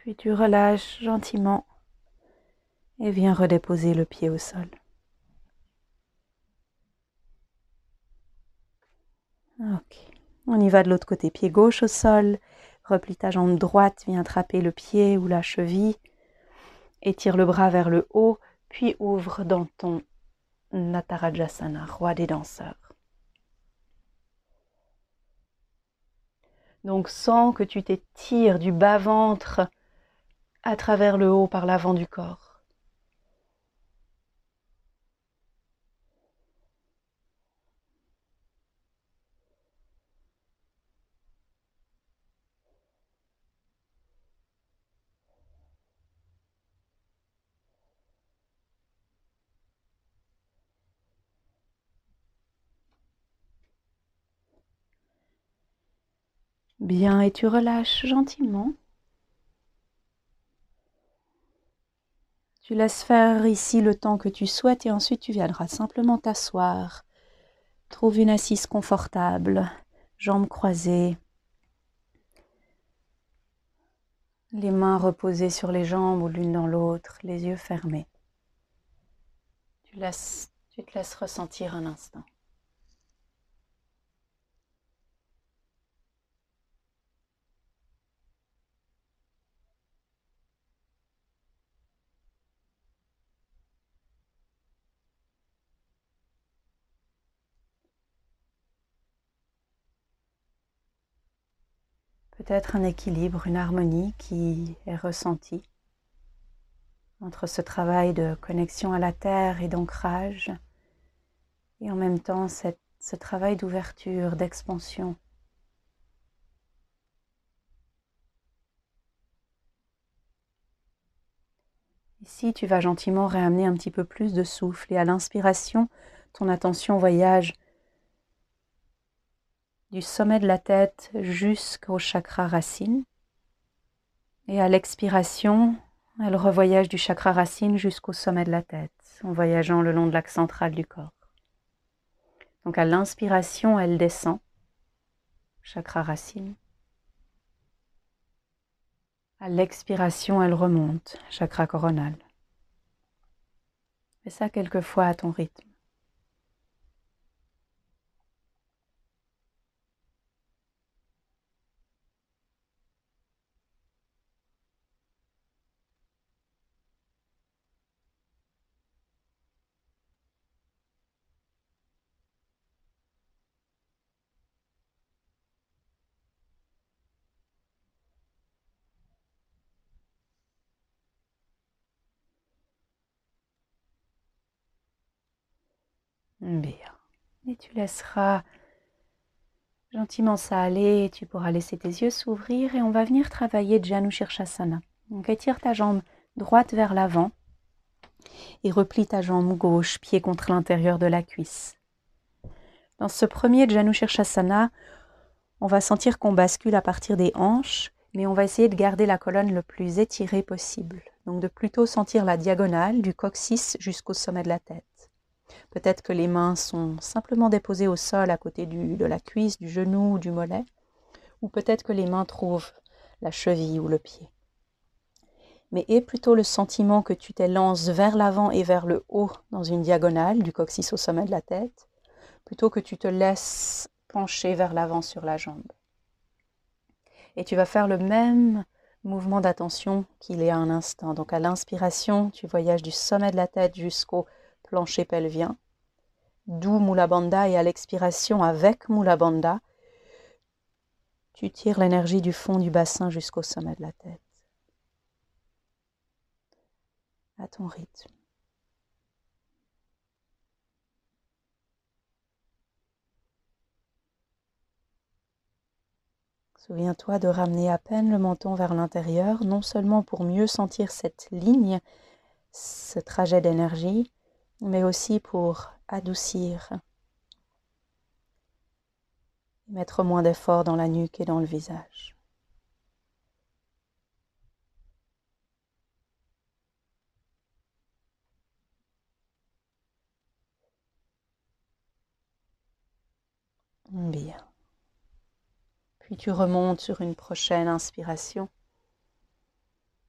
Puis tu relâches gentiment et viens redéposer le pied au sol. Ok. On y va de l'autre côté. Pied gauche au sol. Replie ta jambe droite. Viens attraper le pied ou la cheville. Étire le bras vers le haut. Puis ouvre dans ton Natarajasana, roi des danseurs. Donc sens que tu t'étires du bas-ventre à travers le haut par l'avant du corps. Bien, et tu relâches gentiment. Tu laisses faire ici le temps que tu souhaites et ensuite tu viendras simplement t'asseoir. Trouve une assise confortable, jambes croisées, les mains reposées sur les jambes ou l'une dans l'autre, les yeux fermés. Tu, laisses, tu te laisses ressentir un instant. Peut-être un équilibre, une harmonie qui est ressentie entre ce travail de connexion à la terre et d'ancrage et en même temps cette, ce travail d'ouverture, d'expansion. Ici, tu vas gentiment réamener un petit peu plus de souffle et à l'inspiration, ton attention voyage du sommet de la tête jusqu'au chakra racine. Et à l'expiration, elle revoyage du chakra racine jusqu'au sommet de la tête, en voyageant le long de l'axe central du corps. Donc à l'inspiration, elle descend, chakra racine. À l'expiration, elle remonte, chakra coronal. Fais ça quelques fois à ton rythme. Bien. Et tu laisseras gentiment ça aller, tu pourras laisser tes yeux s'ouvrir et on va venir travailler Janu Shirshasana. Donc étire ta jambe droite vers l'avant et replie ta jambe gauche, pied contre l'intérieur de la cuisse. Dans ce premier Janu Shirshasana, on va sentir qu'on bascule à partir des hanches, mais on va essayer de garder la colonne le plus étirée possible. Donc de plutôt sentir la diagonale du coccyx jusqu'au sommet de la tête. Peut-être que les mains sont simplement déposées au sol à côté du, de la cuisse, du genou ou du mollet, ou peut-être que les mains trouvent la cheville ou le pied. Mais aie plutôt le sentiment que tu t'élances vers l'avant et vers le haut dans une diagonale du coccyx au sommet de la tête, plutôt que tu te laisses pencher vers l'avant sur la jambe. Et tu vas faire le même mouvement d'attention qu'il y a un instant. Donc à l'inspiration, tu voyages du sommet de la tête jusqu'au plancher pelvien, d'où Mula Bandha, et à l'expiration avec Mula Bandha, tu tires l'énergie du fond du bassin jusqu'au sommet de la tête. À ton rythme. Souviens-toi de ramener à peine le menton vers l'intérieur, non seulement pour mieux sentir cette ligne, ce trajet d'énergie, mais aussi pour adoucir, mettre moins d'effort dans la nuque et dans le visage. Bien. Puis tu remontes sur une prochaine inspiration.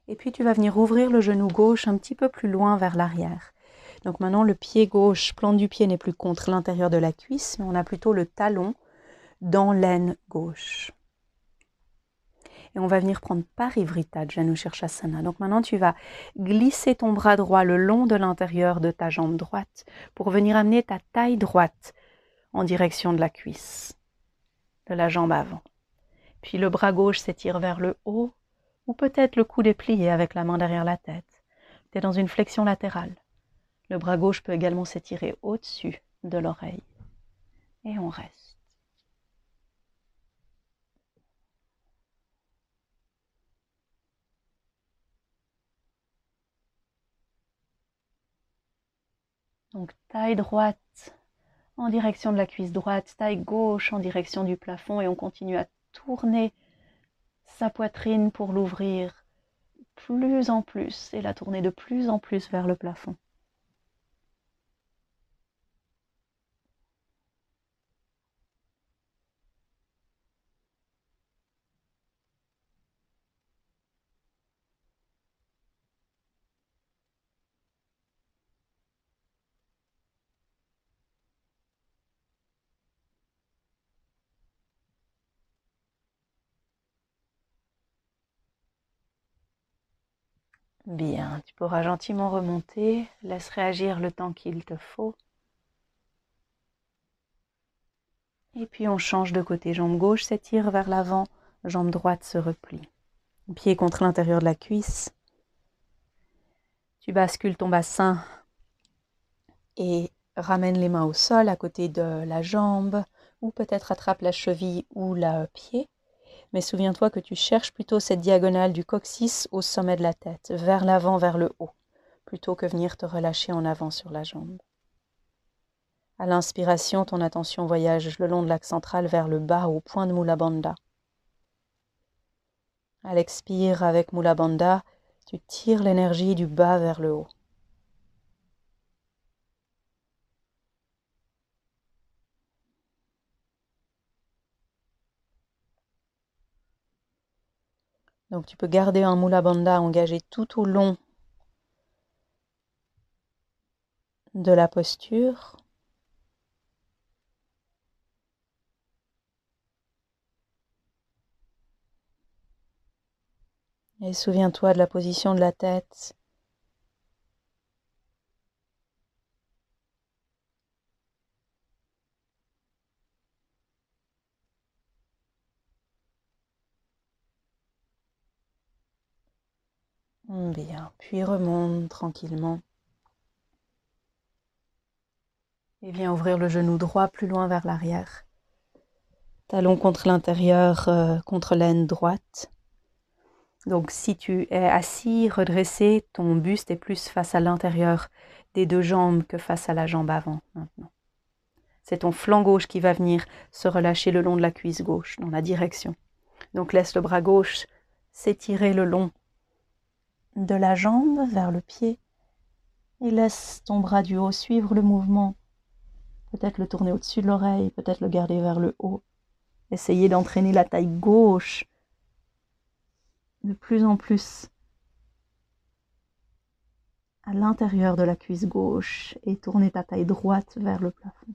Et puis tu vas venir ouvrir le genou gauche un petit peu plus loin vers l'arrière. Donc maintenant le pied gauche, plante du pied n'est plus contre l'intérieur de la cuisse, mais on a plutôt le talon dans l'aine gauche. Et on va venir prendre Parivrtta, Janu Shirshasana. Donc maintenant tu vas glisser ton bras droit le long de l'intérieur de ta jambe droite pour venir amener ta taille droite en direction de la cuisse, de la jambe avant. Puis le bras gauche s'étire vers le haut, ou peut-être le coude est plié avec la main derrière la tête. Tu es dans une flexion latérale. Le bras gauche peut également s'étirer au-dessus de l'oreille. Et on reste. Donc taille droite en direction de la cuisse droite, taille gauche en direction du plafond et on continue à tourner sa poitrine pour l'ouvrir plus en plus et la tourner de plus en plus vers le plafond. Bien, tu pourras gentiment remonter, laisse réagir le temps qu'il te faut. Et puis on change de côté, jambe gauche s'étire vers l'avant, jambe droite se replie. Pied contre l'intérieur de la cuisse. Tu bascules ton bassin et ramène les mains au sol à côté de la jambe, ou peut-être attrape la cheville ou le pied. Mais souviens-toi que tu cherches plutôt cette diagonale du coccyx au sommet de la tête, vers l'avant, vers le haut, plutôt que venir te relâcher en avant sur la jambe. À l'inspiration, ton attention voyage le long de l'axe central vers le bas, au point de Mula Bandha. À l'expire avec Mula Bandha, tu tires l'énergie du bas vers le haut. Donc tu peux garder un Mula Bandha engagé tout au long de la posture. Et souviens-toi de la position de la tête. Bien, puis remonte tranquillement. Et viens ouvrir le genou droit plus loin vers l'arrière. Talon contre l'intérieur, euh, contre l'aine droite. Donc si tu es assis, redressé, ton buste est plus face à l'intérieur des deux jambes que face à la jambe avant maintenant. C'est ton flanc gauche qui va venir se relâcher le long de la cuisse gauche, dans la direction. Donc laisse le bras gauche s'étirer le long de la jambe vers le pied et laisse ton bras du haut suivre le mouvement. Peut-être le tourner au-dessus de l'oreille, peut-être le garder vers le haut. Essayez d'entraîner la taille gauche de plus en plus à l'intérieur de la cuisse gauche et tourner ta taille droite vers le plafond.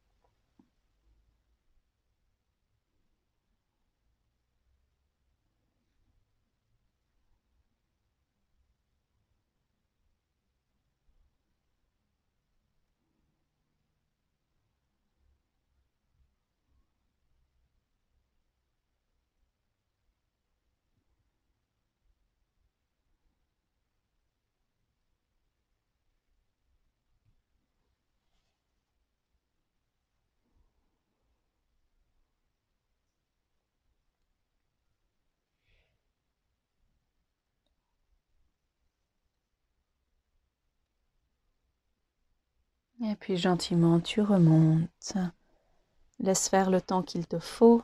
Et puis gentiment, tu remontes. Laisse faire le temps qu'il te faut.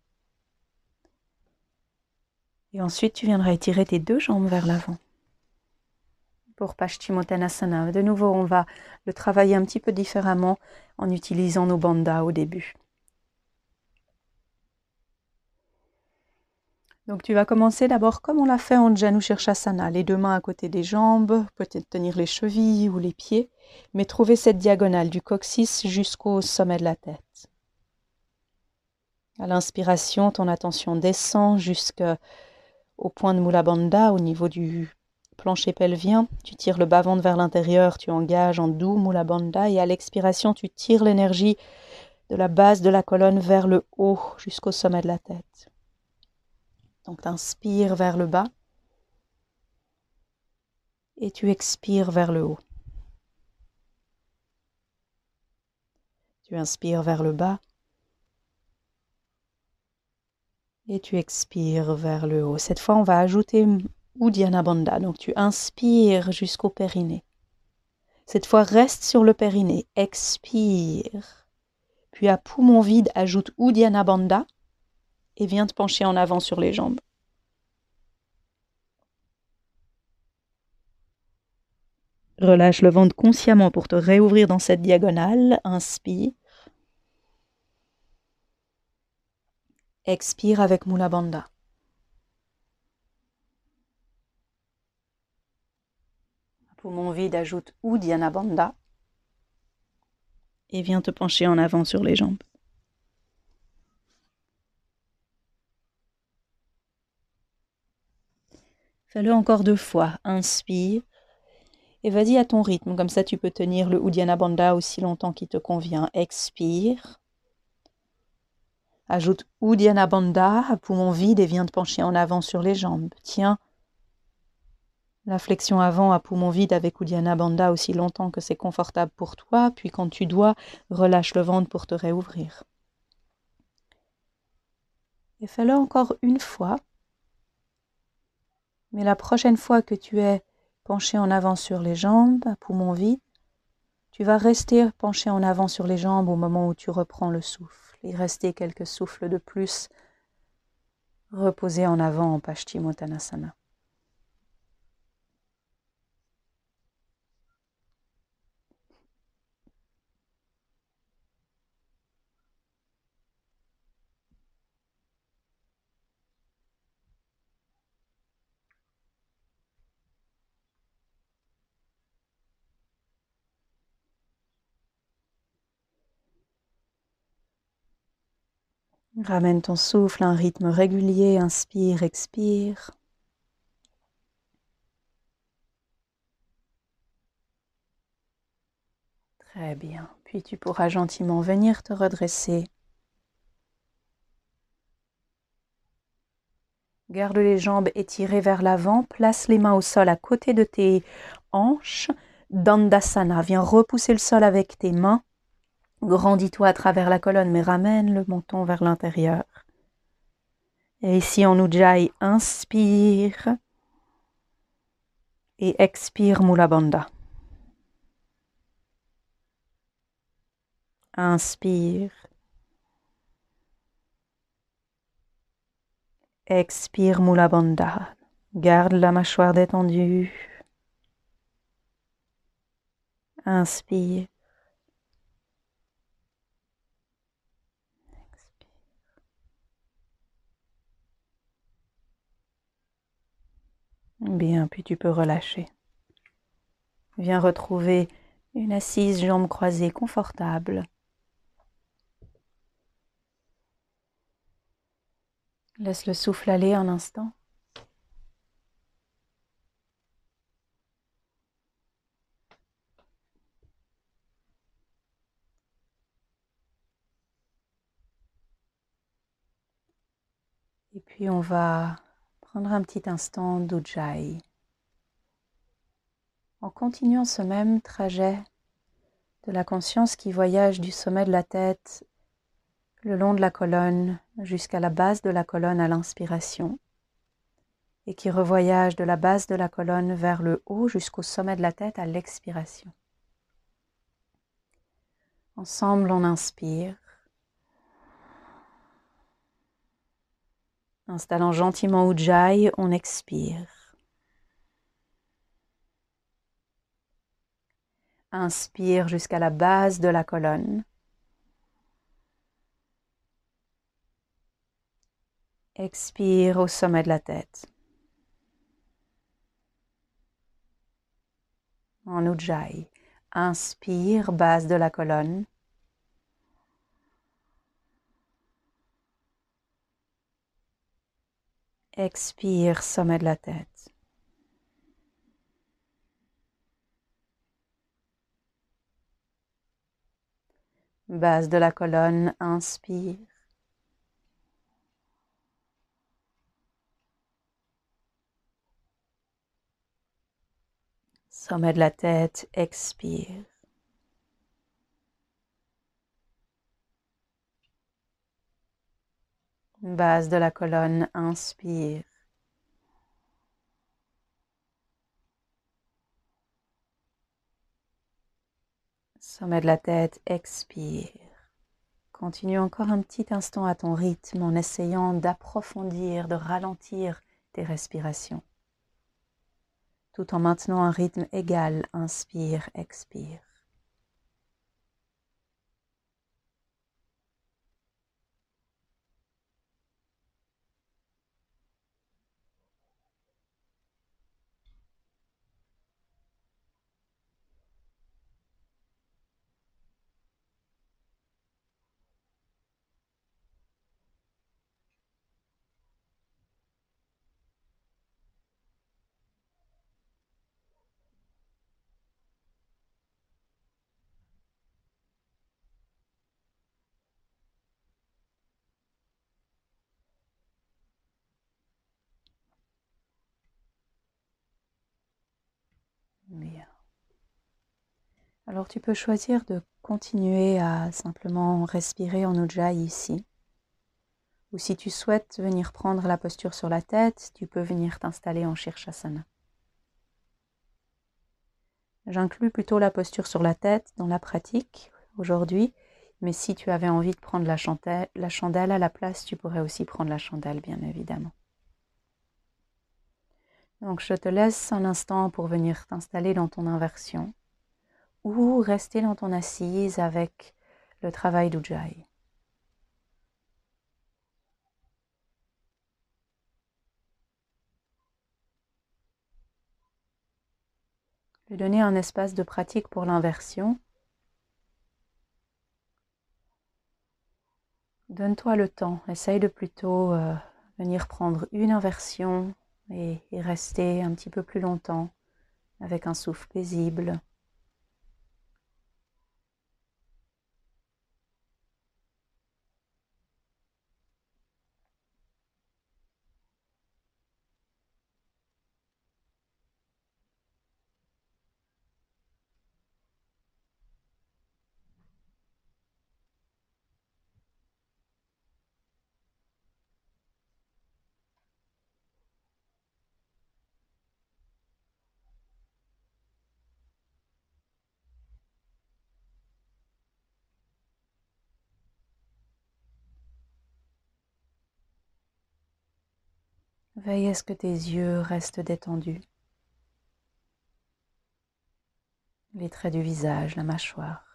Et ensuite, tu viendras étirer tes deux jambes vers l'avant. Pour Paschimottanasana. De nouveau, on va le travailler un petit peu différemment en utilisant nos bandhas au début. Donc tu vas commencer d'abord comme on l'a fait en Janu Shirshasana, les deux mains à côté des jambes, peut-être tenir les chevilles ou les pieds, mais trouver cette diagonale du coccyx jusqu'au sommet de la tête. À l'inspiration, ton attention descend jusqu'au point de Mula Bandha, au niveau du plancher pelvien. Tu tires le bas-ventre vers l'intérieur, tu engages en doux Mula Bandha et à l'expiration, tu tires l'énergie de la base de la colonne vers le haut jusqu'au sommet de la tête. Donc tu inspires vers le bas et tu expires vers le haut. Tu inspires vers le bas et tu expires vers le haut. Cette fois, on va ajouter Uddiyana Bandha. Donc tu inspires jusqu'au périnée. Cette fois, reste sur le périnée. Expire. Puis à poumon vide, ajoute Uddiyana Bandha et viens te pencher en avant sur les jambes. Relâche le ventre consciemment pour te réouvrir dans cette diagonale. Inspire. Expire avec Mula Bandha. Poumon vide, ajoute Uddiyana Bandha et viens te pencher en avant sur les jambes. Fais-le encore deux fois. Inspire et vas-y à ton rythme. Comme ça, tu peux tenir le Uddiyana Bandha aussi longtemps qu'il te convient. Expire. Ajoute Uddiyana Bandha à poumon vide et viens te pencher en avant sur les jambes. Tiens la flexion avant à poumon vide avec Uddiyana Bandha aussi longtemps que c'est confortable pour toi. Puis quand tu dois, relâche le ventre pour te réouvrir. Et fais-le encore une fois. Mais la prochaine fois que tu es penché en avant sur les jambes, à poumon vide, tu vas rester penché en avant sur les jambes au moment où tu reprends le souffle. Et rester quelques souffles de plus, reposer en avant en Paschimottanasana. Ramène ton souffle à un rythme régulier, inspire, expire. Très bien. Puis tu pourras gentiment venir te redresser. Garde les jambes étirées vers l'avant, place les mains au sol à côté de tes hanches. Dandasana, viens repousser le sol avec tes mains. Grandis-toi à travers la colonne, mais ramène le menton vers l'intérieur. Et ici en Ujjayi, inspire et expire Mula Bandha. Inspire. Expire Mula Bandha. Garde la mâchoire détendue. Inspire. Expire. Bien, puis tu peux relâcher. Viens retrouver une assise, jambes croisées, confortable. Laisse le souffle aller un instant. Et puis on va prendre un petit instant d'Ujjayi. En continuant ce même trajet de la conscience qui voyage du sommet de la tête le long de la colonne jusqu'à la base de la colonne à l'inspiration et qui revoyage de la base de la colonne vers le haut jusqu'au sommet de la tête à l'expiration. Ensemble, on inspire, installant gentiment Ujjayi, on expire. Inspire jusqu'à la base de la colonne. Expire au sommet de la tête. En Ujjayi. Inspire, base de la colonne. Expire, sommet de la tête. Base de la colonne, inspire. Sommet de la tête, expire. Base de la colonne, inspire. Sommet de la tête, expire. Continue encore un petit instant à ton rythme en essayant d'approfondir, de ralentir tes respirations, tout en maintenant un rythme égal, inspire, expire. Bien. Alors tu peux choisir de continuer à simplement respirer en Ujjayi ici. Ou si tu souhaites venir prendre la posture sur la tête, tu peux venir t'installer en Shirshasana. J'inclus plutôt la posture sur la tête dans la pratique aujourd'hui, mais si tu avais envie de prendre la chandelle, la chandelle à la place, tu pourrais aussi prendre la chandelle, bien évidemment. Donc je te laisse un instant pour venir t'installer dans ton inversion ou rester dans ton assise avec le travail d'Ujjayi. Lui donner un espace de pratique pour l'inversion. Donne-toi le temps, essaye de plutôt euh, venir prendre une inversion et, et rester un petit peu plus longtemps avec un souffle paisible. Veille à ce que tes yeux restent détendus. Les traits du visage, la mâchoire.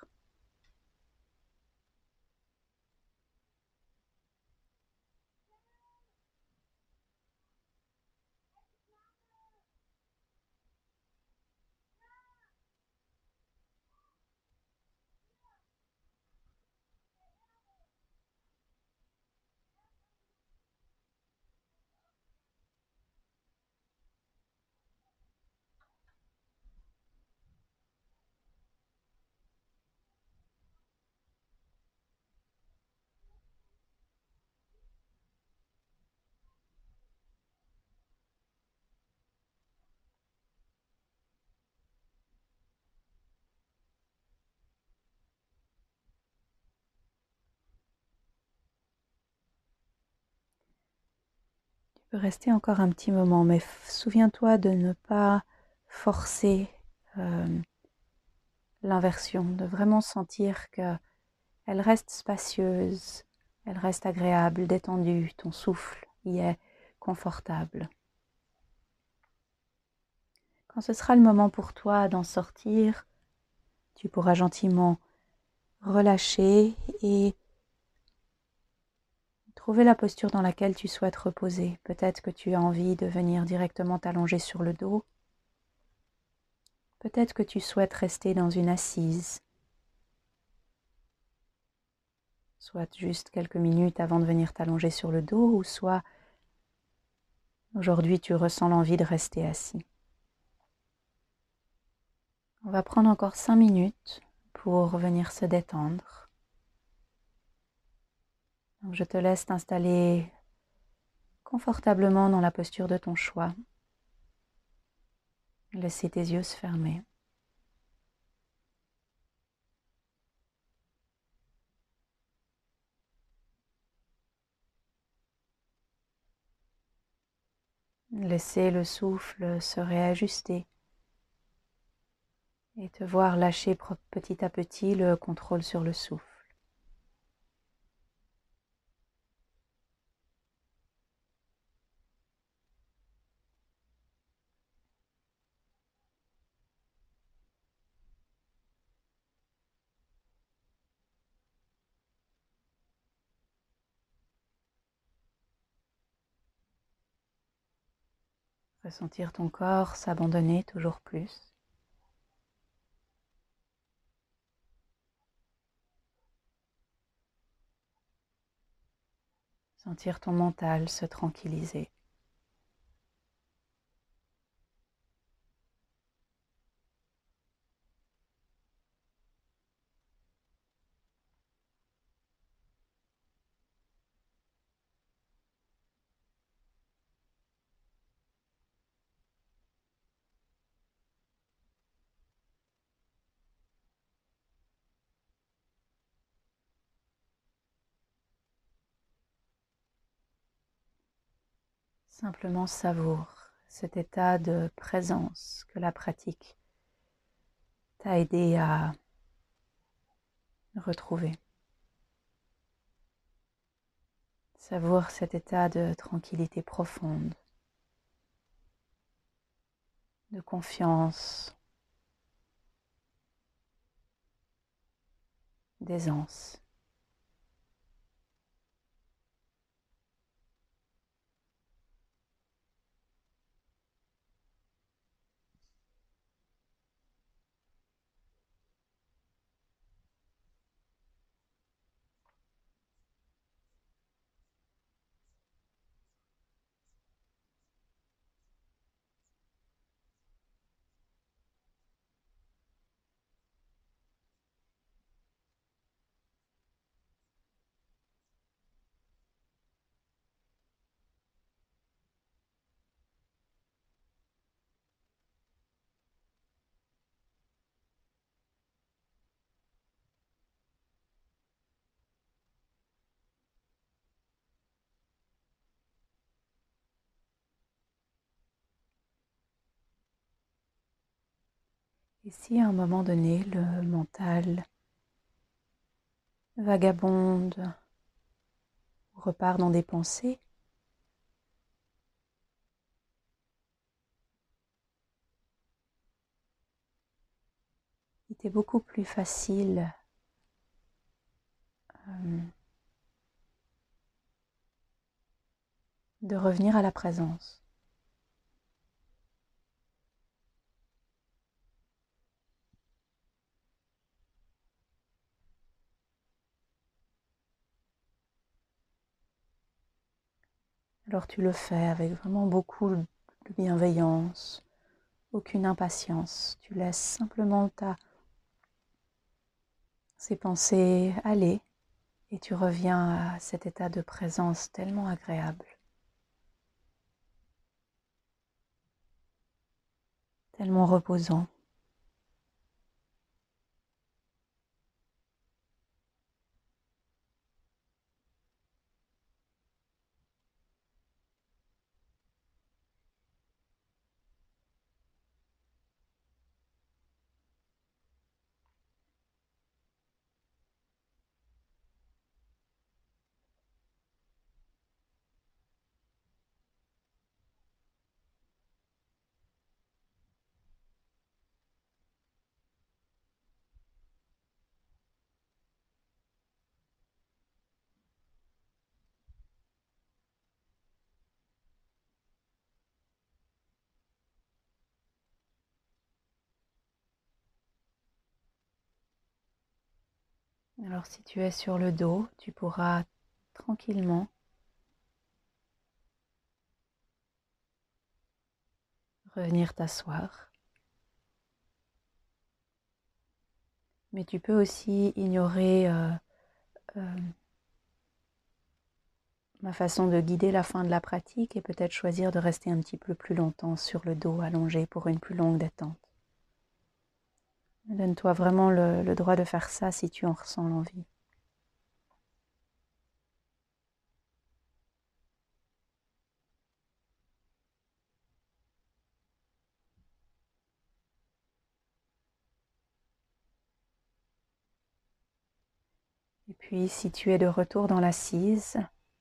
Tu peux rester encore un petit moment, mais souviens-toi de ne pas forcer euh, l'inversion, de vraiment sentir qu'elle reste spacieuse, elle reste agréable, détendue, ton souffle y est confortable. Quand ce sera le moment pour toi d'en sortir, tu pourras gentiment relâcher et Trouver la posture dans laquelle tu souhaites reposer. Peut-être que tu as envie de venir directement t'allonger sur le dos. Peut-être que tu souhaites rester dans une assise, soit juste quelques minutes avant de venir t'allonger sur le dos, ou soit aujourd'hui tu ressens l'envie de rester assis. On va prendre encore cinq minutes pour venir se détendre. Donc je te laisse t'installer confortablement dans la posture de ton choix. Laissez tes yeux se fermer. Laissez le souffle se réajuster et te voir lâcher petit à petit le contrôle sur le souffle. Ressentir ton corps s'abandonner toujours plus. Sentir ton mental se tranquilliser. Simplement savoure cet état de présence que la pratique t'a aidé à retrouver. Savoure cet état de tranquillité profonde, de confiance, d'aisance. Et si à un moment donné, le mental vagabonde ou repart dans des pensées, il était beaucoup plus facile euh, de revenir à la présence. Alors tu le fais avec vraiment beaucoup de bienveillance, aucune impatience. Tu laisses simplement ta, ces pensées aller et tu reviens à cet état de présence tellement agréable, tellement reposant. Alors si tu es sur le dos, tu pourras tranquillement revenir t'asseoir. Mais tu peux aussi ignorer euh, euh, ma façon de guider la fin de la pratique et peut-être choisir de rester un petit peu plus longtemps sur le dos allongé pour une plus longue détente. Donne-toi vraiment le, le droit de faire ça si tu en ressens l'envie. Et puis si tu es de retour dans l'assise,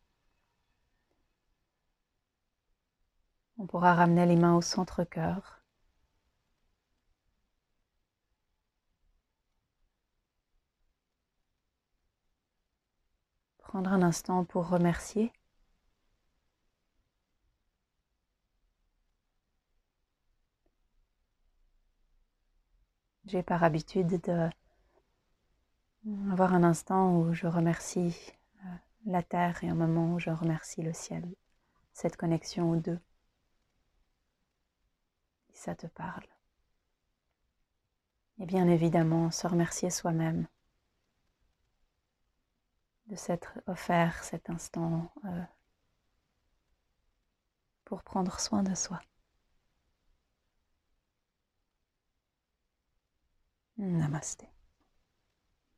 on pourra ramener les mains au centre-cœur. Prendre un instant pour remercier. J'ai par habitude de avoir un instant où je remercie euh, la terre et un moment où je remercie le ciel. Cette connexion aux deux. Si ça te parle. Et bien évidemment, se remercier soi-même de s'être offert cet instant euh, pour prendre soin de soi. Namasté.